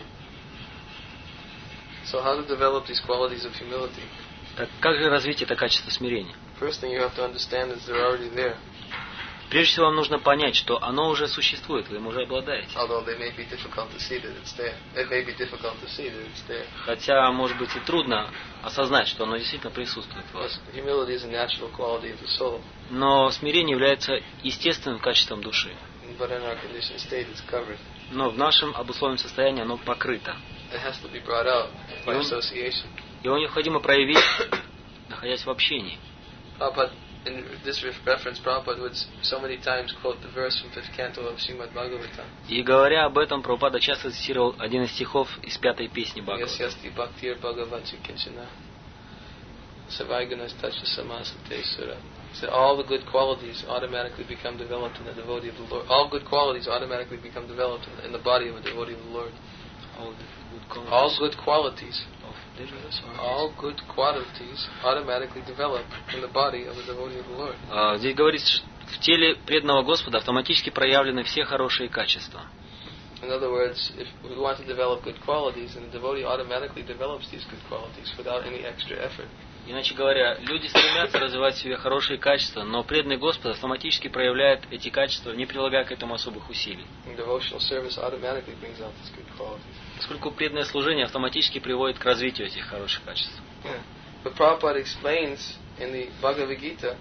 So how to develop these qualities of humility? Так как же развить это качество смирения? First thing you have to understand is they're already there. Прежде всего, вам нужно понять, что оно уже существует, вы им уже обладаете. Although they may be difficult to see that it's there. It may be difficult to see that it's there. Хотя, может быть, и трудно осознать, что оно действительно присутствует в вас. Humility is a natural quality of the soul. Но смирение является естественным качеством души. But in our conditioned state, it's covered. Но в нашем обусловленном состоянии оно покрыто. It has to be brought out by Mm. association. Его необходимо проявить, находясь в общении. Prabhupada, in this reference, Prabhupada would so many times quote the verse from fifth canto of Srimad Bhagavatam. И говоря об этом, Прабхупада часто цитировал один из стихов из пятой песни Бхагавата. Yasyasti bhaktir bhagavati kinchana savaigunas tacha samasate sura. So all the good qualities automatically become developed in the devotee of the Lord. All good qualities automatically become developed in the body of a devotee of the Lord. All good qualities. All good qualities. of devotee. All good qualities automatically develop in the body of a devotee of the Lord. А, Здесь говорится, что в теле преданного Господа автоматически проявлены все хорошие качества. In other words, if we want to develop good qualities, then the devotee automatically develops these good qualities without any extra effort. Иначе говоря, люди стремятся развивать в себе хорошие качества, но преданный Господа автоматически проявляет эти качества, не прилагая к этому особых усилий. And devotional service automatically brings out these good qualities. Поскольку преданное служение автоматически приводит к развитию этих хороших качеств. Yeah. But Prabhupada explains in the Bhagavad Gita,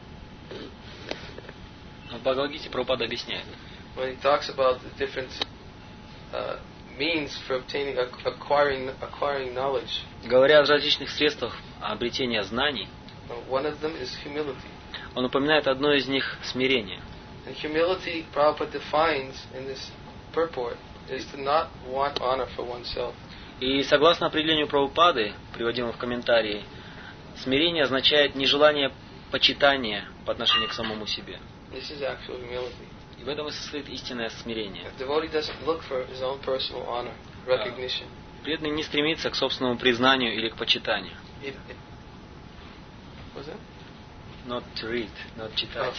В Бхагавад-гите Прабхупада объясняет, when he talks about the different uh, means for obtaining, acquiring, acquiring knowledge, говоря о различных средствах обретения знаний, one of them is humility. он упоминает одно из них смирение. And humility, Prabhupada defines in this purport, is to not want honor for oneself. И согласно определению Прабхупады, приводимому в комментарии, смирение означает нежелание почитания по отношению к самому себе. This is actual humility. И в этом и состоит истинное смирение. The devotee doesn't look for his own personal honor, recognition. Преданный не стремится к собственному признанию или к почитанию. It, it, what's that? Not to read, not читать.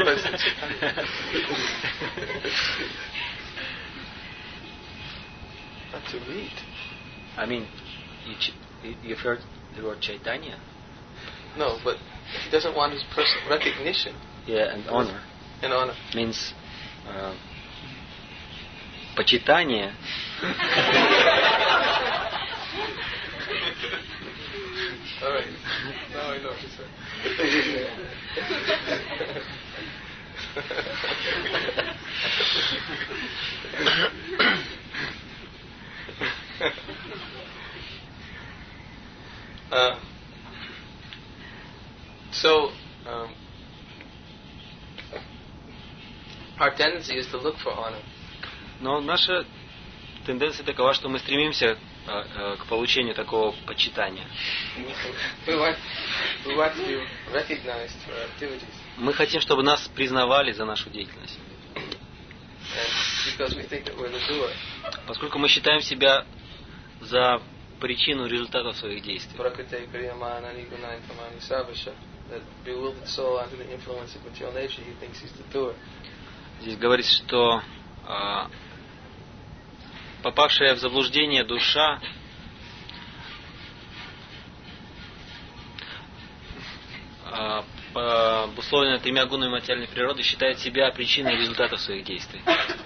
Not to read. I mean, you ch- you've heard the word Chaitanya? No, but he doesn't want his personal recognition Yeah, and honor. and honor. Means uh, почитание. All right. Now I know what you uh, so, um, our tendency is to look for honor. Но наша тенденция такова, что мы стремимся э, э, к получению такого почитания. We want, we want to be recognized for our activities. Мы хотим, чтобы нас признавали за нашу деятельность. And because we think that we're the doer. Поскольку мы считаем себя за причину результатов своих действий. Prakritei priyamana nigunai tamani sarvasha. that bewildered soul under the influence of material nature, he thinks he's the doer. Здесь говорится, что э, попавшая в заблуждение душа э, обусловленная тремя гунами материальной природы, считает себя причиной результатов своих действий.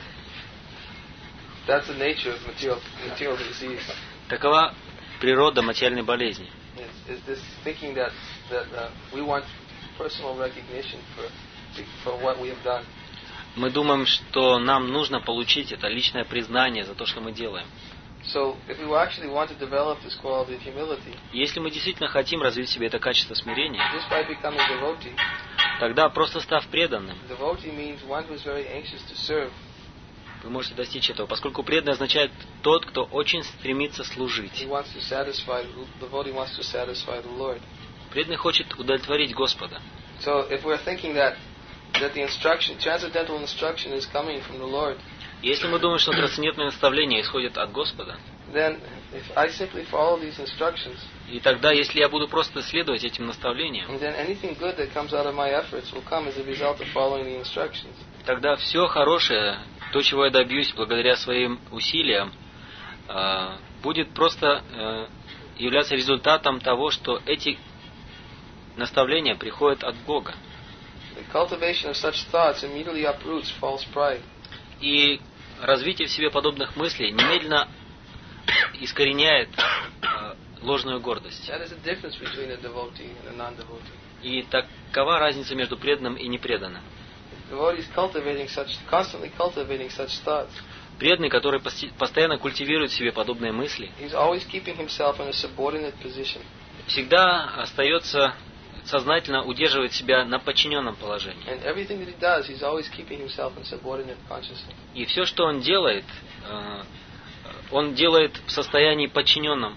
That's the nature of material, material disease. Такова природа материальной болезни. It's, it's this thinking that that uh, we want personal recognition for for what we have done. Мы думаем, что нам нужно получить это личное признание за то, что мы делаем. So, if we actually want to develop this quality of humility, если мы действительно хотим развить в себе это качество смирения, just by becoming devotee, тогда просто став преданным, devotee means one who is very anxious to serve. Вы можете достичь этого, поскольку преданный означает тот, кто очень стремится служить. He wants to satisfy, devotee wants to satisfy the Lord. Преданный хочет удовлетворить Господа. So, if we're thinking that that the instruction, transcendental instruction, is coming from the Lord, если мы думаем, что трансцендентное наставление исходит от Господа, then if I simply follow these instructions, и тогда, если я буду просто следовать этим наставлениям, then anything good that comes out of my efforts will come as a result of following the instructions. Тогда все хорошее, то, чего я добьюсь благодаря своим усилиям, будет просто являться результатом того, что эти наставления приходят от Бога. The cultivation of such thoughts immediately uproots false pride. И развитие в себе подобных мыслей немедленно искореняет э, ложную гордость. That is the difference between a devotee and a non-devotee. И такова разница между преданным и непреданным. Devotee is cultivating such, constantly cultivating such thoughts. Преданный, который постоянно культивирует в себе подобные мысли, He's always keeping himself in a subordinate position. всегда остается сознательно удерживает себя на подчиненном положении. And everything that he does, he's always keeping himself in subordinate consciousness. И все, что он делает, он делает в состоянии подчиненном,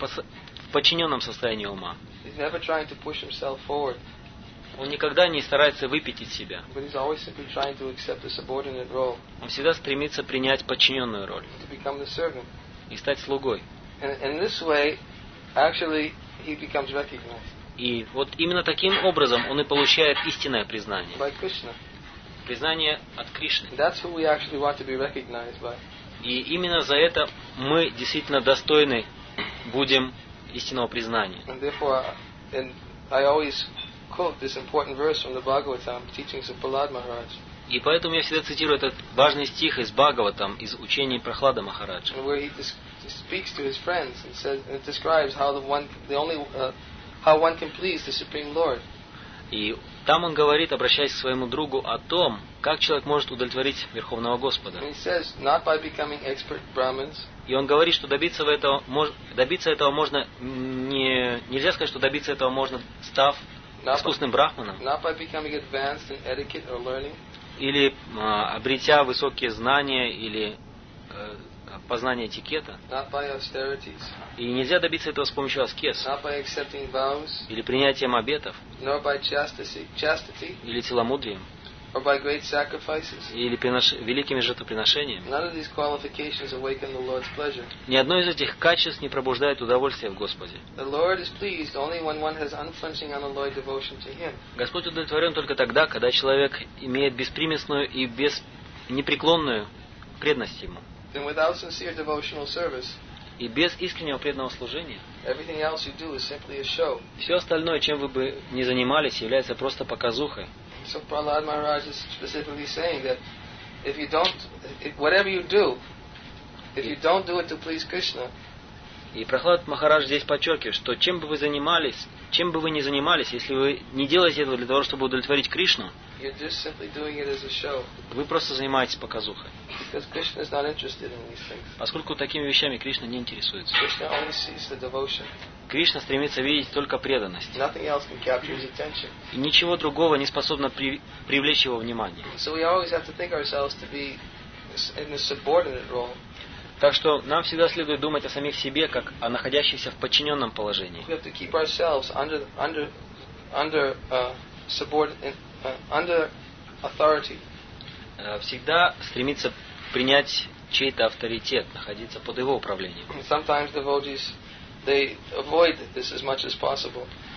в подчиненном состоянии ума. He's never trying to push himself forward. Он никогда не старается выпятить себя. But he's always simply trying to accept a subordinate role. Он всегда стремится принять подчиненную роль To become the servant. и стать слугой. And in this way, actually, he becomes recognized. И вот именно таким образом он и получает истинное признание. By Krishna. Признание от Кришны. That's who we actually want to be recognized by. И именно за это мы действительно достойны будем истинного признания. And therefore, and I always quote this important verse from the Bhagavatam, teachings of Prahlad Maharaj. И поэтому я всегда цитирую этот важный стих из Бхагаватам, из учений Прахлада Махараджа. And where he speaks to his friends and says, and it describes how the one, the only, uh, how one can please the Supreme Lord. И там он говорит, обращаясь к своему другу, о том, как человек может удовлетворить Верховного Господа. And he says, not by becoming expert Brahmins. И он говорит, что добиться этого, добиться этого можно, не, нельзя сказать, что добиться этого можно, став искусным брахманом, not by becoming advanced in etiquette or learning. Или а, обретя высокие знания или а, познание этикета. Not by austerities. И нельзя добиться этого с помощью аскез. Not by accepting vows. Или принятием обетов. Nor by chastity, chastity. Или целомудрием. Or by great sacrifices. Или принош... великими жертвоприношениями. None of these qualifications awaken the Lord's pleasure. Ни одно из этих качеств не пробуждает удовольствие в Господе. The Lord is pleased only when one has unflinching unalloyed devotion to Him. Господь удовлетворен только тогда, когда человек имеет беспримесную и без... непреклонную преданность Ему. Then without sincere devotional service, и без искреннего преданного служения, everything else you do is simply a show. Все остальное, чем вы бы ни занимались, является просто показухой. So Prahlad Maharaj is specifically saying that if you don't, if, whatever you do, if you don't do it to please Krishna, и Прахлад Махарадж здесь подчеркивает, что чем бы вы занимались, чем бы вы ни занимались, если вы не делаете этого для того, чтобы удовлетворить Кришну, you're just simply doing it as a show. Вы просто занимаетесь показухой. Because Krishna is not interested in these things. Поскольку такими вещами Кришна не интересуется. Krishna only sees the devotion. Кришна стремится видеть только преданность. Nothing else can capture his attention. И ничего другого не способно при, привлечь его внимание. So we always have to think ourselves to be in a subordinate role. Так что нам всегда следует думать о самих себе, как о находящихся в подчиненном положении. We have to keep ourselves under under under uh, subordinate uh, under authority. Всегда стремиться принять чей-то авторитет, находиться под его управлением. And sometimes devotees they avoid this as much as possible.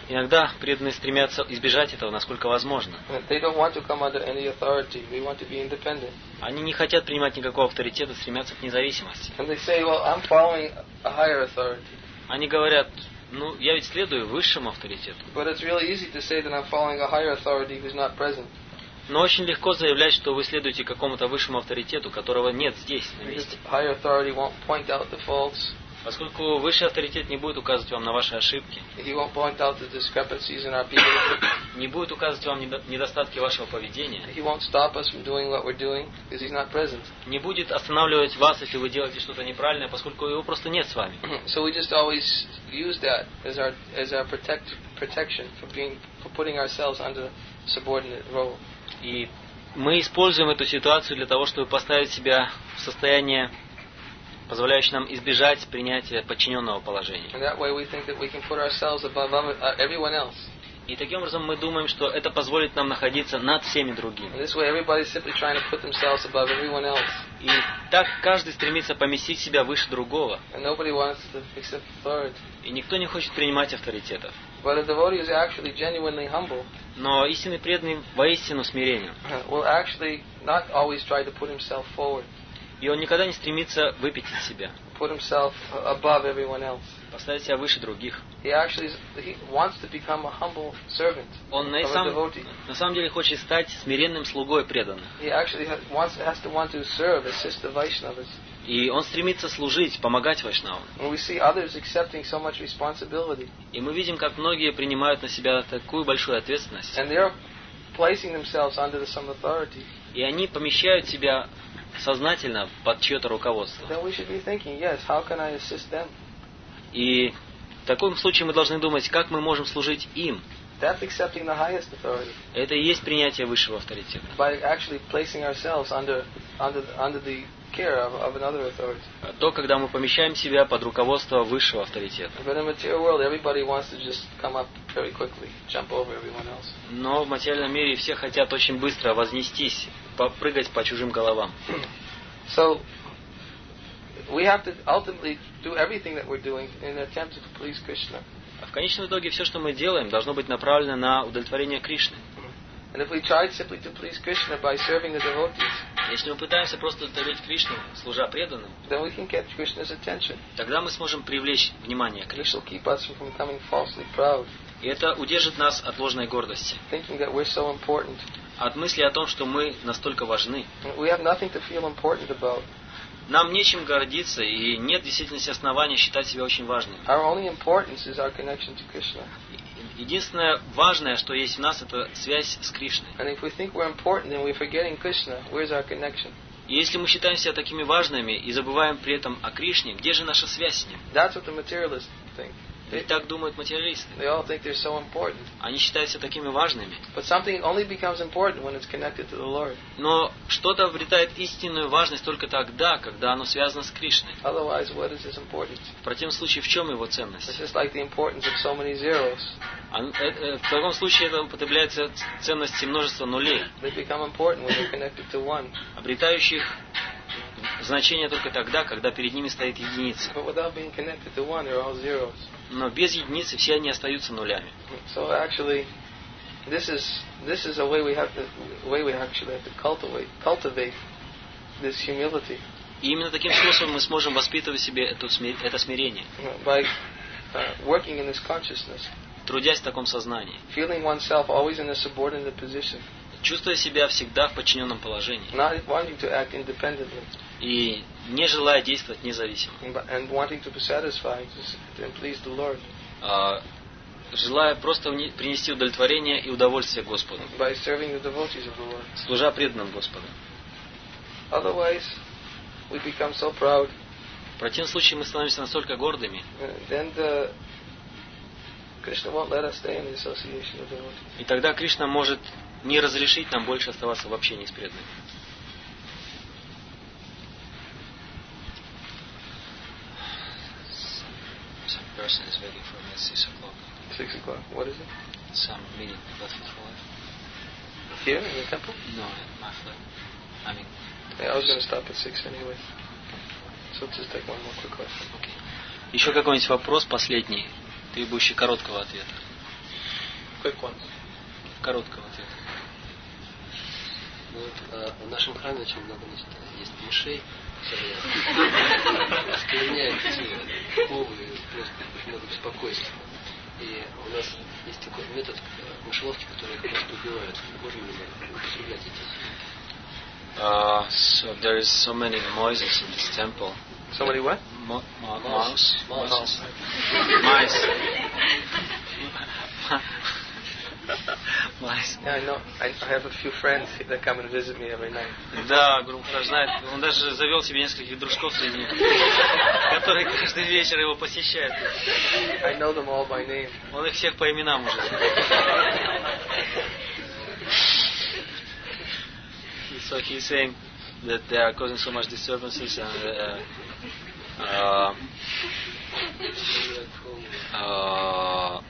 Иногда преданные стремятся избежать этого, насколько возможно. They don't want to come under any authority. They want to be independent. Они не хотят принимать никакого авторитета, стремятся к независимости. And they say, well, I'm following a higher authority. Они говорят, ну, я ведь следую высшему авторитету. But it's really easy to say that I'm following a higher authority who's not present. Но очень легко заявлять, что вы следуете какому-то высшему авторитету, которого нет здесь, на месте. Because higher authority won't point out the faults. Поскольку высший авторитет не будет указывать вам на ваши ошибки, He won't point out the discrepancies in our behavior. не будет указывать вам недо- недостатки вашего поведения, He won't stop us from doing what we're doing because he's not present. не будет останавливать вас, если вы делаете что-то неправильное, поскольку его просто нет с вами. So we just always use that as our as our protect protection for being for putting ourselves under subordinate role. И мы используем эту ситуацию для того, чтобы поставить себя в состояние, позволяющее нам избежать принятия подчиненного положения. And that way we think that we can put ourselves above other, uh, everyone else. И таким образом мы думаем, что это позволит нам находиться над всеми другими. And this way everybody's simply trying to put themselves above everyone else. И так каждый стремится поместить себя выше другого. And nobody wants to accept authority. И никто не хочет принимать авторитетов. But a devotee is actually genuinely humble. Но истинный преданный воистину смиренен. Will actually not always try to put himself forward. И он никогда не стремится выпятить себя, Put himself above everyone else. поставить себя выше других. He actually he wants to become a humble servant Он на of a самом, devotee. на самом деле хочет стать смиренным слугой преданных. He actually has, wants has to want to serve, assist the Vaishnavas. И он стремится служить, помогать вайшнавам. And we see others accepting so much responsibility, И мы видим, как многие принимают на себя такую большую ответственность. and they're placing themselves under some authority. И они помещают себя сознательно под чье-то руководство. Then we should be thinking, yes, how can I assist them? И в таком случае мы должны думать, как мы можем служить им. That's accepting the highest authority Это и есть принятие высшего авторитета. by actually placing ourselves under under under the care of, of another authority. То, когда мы помещаем себя под руководство высшего авторитета. But in the material world, everybody wants to just come up very quickly, jump over everyone else. Но в материальном мире все хотят очень быстро вознестись, попрыгать по чужим головам. So we have to ultimately do everything that we're doing in an attempt to please Krishna. А в конечном итоге все, что мы делаем, должно быть направлено на удовлетворение Кришны. And if we try simply to please Krishna by serving the devotees, Если мы пытаемся просто удовлетворить Кришну, служа преданным, then we can get Krishna's attention. тогда мы сможем привлечь внимание This Кришны. will keep us from becoming falsely proud, И это удержит нас от ложной гордости, thinking that we're so important. от мысли о том, что мы настолько важны. We have nothing to feel important about. Нам нечем гордиться, и нет в действительности основания считать себя очень важными. Our only importance is our connection to Krishna. Единственное важное, что есть в нас, это связь с Кришной. And if we think we're important and we're forgetting Krishna, where's our connection? И если мы считаем себя такими важными и забываем при этом о Кришне, где же наша связь с Ним? That's what the materialists think. Ведь так думают материалисты. They all think they're so important. Они считают себя такими важными. But something only becomes important when it's connected to the Lord. Но что-то обретает истинную важность только тогда, когда оно связано с Кришной. Otherwise, what is its importance? В противном случае, в чем его It's ценность? just like the importance of so many zeros. А, э, э, В таком случае это употребляется ценности множества нулей, They become important when they're connected to one. обретающих значение только тогда, когда перед ними стоит единица. But without being connected to one, they're all zeros. Но без единицы все они остаются нулями. So actually, this is this is a way we have to way we actually have to cultivate cultivate this humility И именно таким способом мы сможем воспитывать в себе эту смир- это смирение, by uh, working in this consciousness, трудясь в таком сознании, feeling oneself always in a subordinate position, чувствуя себя всегда в подчиненном положении not wanting to act independently, и не желая действовать независимо, and wanting to be satisfied and please the Lord а желая просто вне- принести удовлетворение и удовольствие Господу, by serving the devotees of the Lord. служа преданным Господу. Otherwise, we become so proud, В противном случае мы становимся настолько гордыми, uh, then the Krishna won't let us stay in the association of devotees. и тогда Кришна может не разрешить нам больше оставаться в общении с преданными. Some person is waiting for me at six o'clock. Six o'clock. What is it? Some meeting at for life. Here in the temple? No, at my flat. I mean, Yeah, I was going to stop at six anyway. So let's just take one more quick question. окей. Еще какой-нибудь вопрос последний, требующий короткого ответа? quick one. В коротком ответе. Ну, вот, а, в нашем храме очень много, значит, есть мышей, которые оскверняют эти ковы, просто очень много беспокойства. И у нас есть такой метод мышеловки, которые их просто убивают. Можем ли мы употреблять эти? Uh, so there is so many noises in this temple. So many what? Mo- mo- mouse. Mouse. Mice. Mice. Yeah, I know. I, I have a few friends that come and visit me every night. Да, Гурухараш знает. Он даже завел себе нескольких дружков среди них, которые каждый вечер его посещают. I know them all by name. Он их всех по именам уже. So he's saying that they are causing so much disturbances and uh, uh, uh,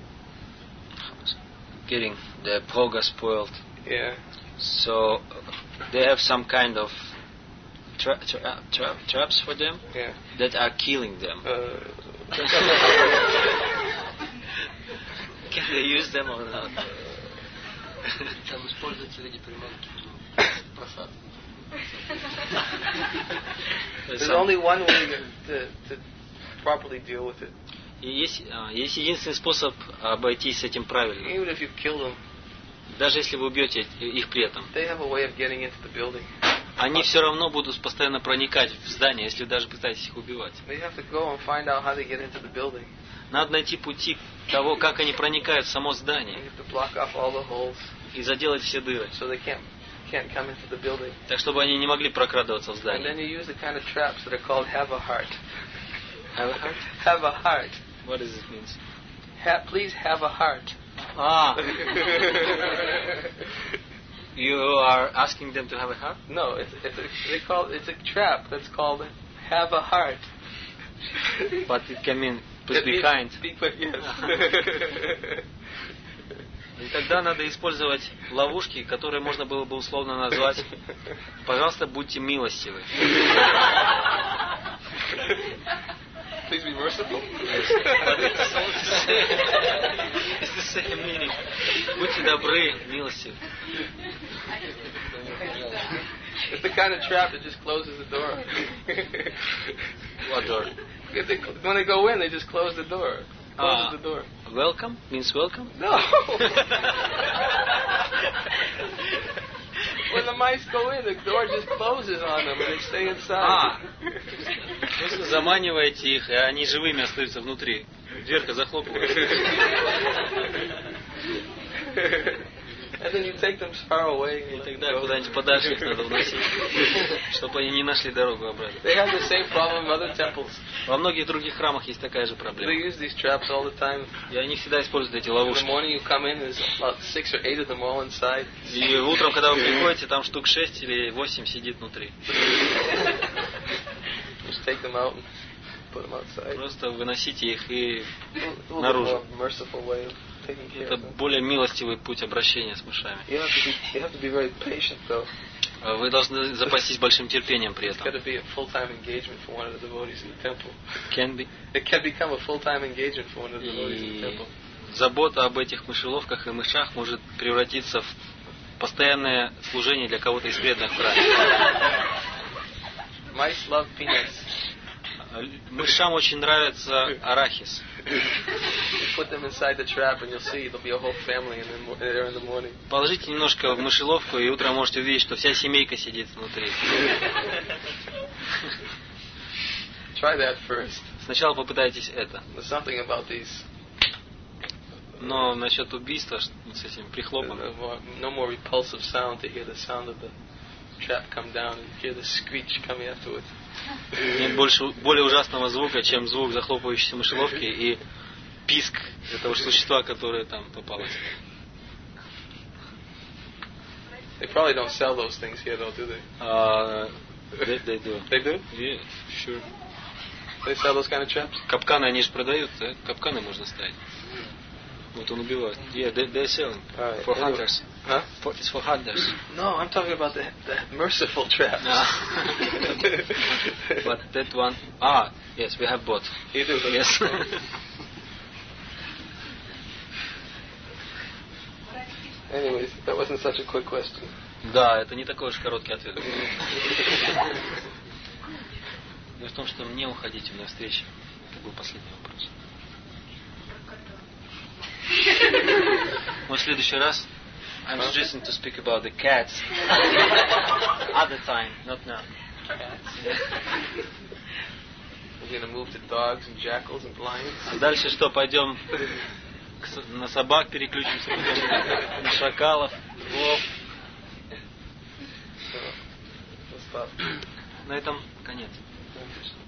getting the bhoga spoiled. Yeah. So uh, they have some kind of tra- tra- tra- traps for them Yeah. that are killing them. Uh, Can they use them or not? Там используется в виде приманки. Просад. There's there's some- only one way to, to, to properly deal with it. И есть, а, есть единственный способ обойтись с этим правильно. Even if you kill them, Даже если вы убьете их при этом, they have a way of getting into the building. они все равно будут постоянно проникать в здание, если вы даже пытаетесь их убивать. They have to go and find out how they get into the building. Надо найти пути того, как они проникают в само You здание, have to block off all the holes и заделать все дыры, so they can't can't come into the building. так чтобы они не могли прокрадываться в And then здание. you use the kind of traps that are called have a heart. Have a heart? Have a heart. What does it mean? Ha- please have a heart. Ah, you are asking them to have a heart? No, it's it's a, they call it's a trap that's called have a heart. But it can mean please It be means- kind. be- but yes. И тогда надо использовать ловушки, которые можно было бы условно назвать «Пожалуйста, будьте милостивы». Please be merciful. It's the same meaning. Будьте добры, милостивы. It's the kind of trap that just closes the door. What door? If they, when they go in, they just close the door. Closes Ah. the door. Welcome means welcome? No. When the mice go in, the door just closes on them and they stay inside. А, просто заманиваете их, и они живыми остаются внутри. Дверка захлопывается. And then you take them far away. И тогда куда-нибудь подальше их надо уносить, чтобы они не нашли дорогу обратно. They have the same problem in other temples. Во многих других храмах есть такая же They проблема. use these traps all the time. И они всегда используют эти In the ловушки. morning you come in, there's about six or eight of them all inside. И утром, когда вы приходите, там штук шесть или восемь сидит внутри. Just take them out and put them outside. Просто выносите их, и A little bit наружу. more merciful way of taking care Это of them. более милостивый путь обращения с мышами. You have to be, you have to be very patient though. Вы должны запастись большим терпением при It's got этом. to be a full-time engagement for one of the devotees in the temple. Can be. It can become a full-time engagement for one of the devotees in the И temple. забота об этих мышеловках и мышах может превратиться в постоянное служение для кого-то из преданных в храме. Mice love peanuts. Мышам очень нравится арахис. You put them inside the trap and you'll see there'll be a whole family in the, mo- there in the morning. Положите немножко в мышеловку, и утром можете увидеть, что вся семейка сидит внутри. Try that first. Сначала попытайтесь это. There's something about these. Но насчет убийства ш- с этим прихлопом, No more, no more repulsive sound to hear the sound of the trap come down and hear the screech coming afterwards. нет больше, более ужасного звука, чем звук захлопывающейся мышеловки и писк этого существа, которое там попалось. They probably don't sell those things here though, do they? Uh, they, they do. They do? Yeah, sure. They sell those kind of traps? Капканы, они же продают, да? Капканы можно ставить. Вот он убивает. Yeah, they, they're selling. Alright, For anyway. hunters. Huh? For, it's for hunters. No, I'm talking about the, the merciful traps. But that one... Ah, yes, we have both. You do? Yes. Anyways, that wasn't such a quick question. Да, это не такой уж короткий ответ. Дело в том, что мне уходить на встречу. Это был последний вопрос. Но в следующий раз I'm suggesting to speak about the cats other time, not now. We're gonna move to dogs and jackals and lions. А дальше что, пойдем на собак переключимся, потом на шакалов, львов. So, we'll stop. На этом конец.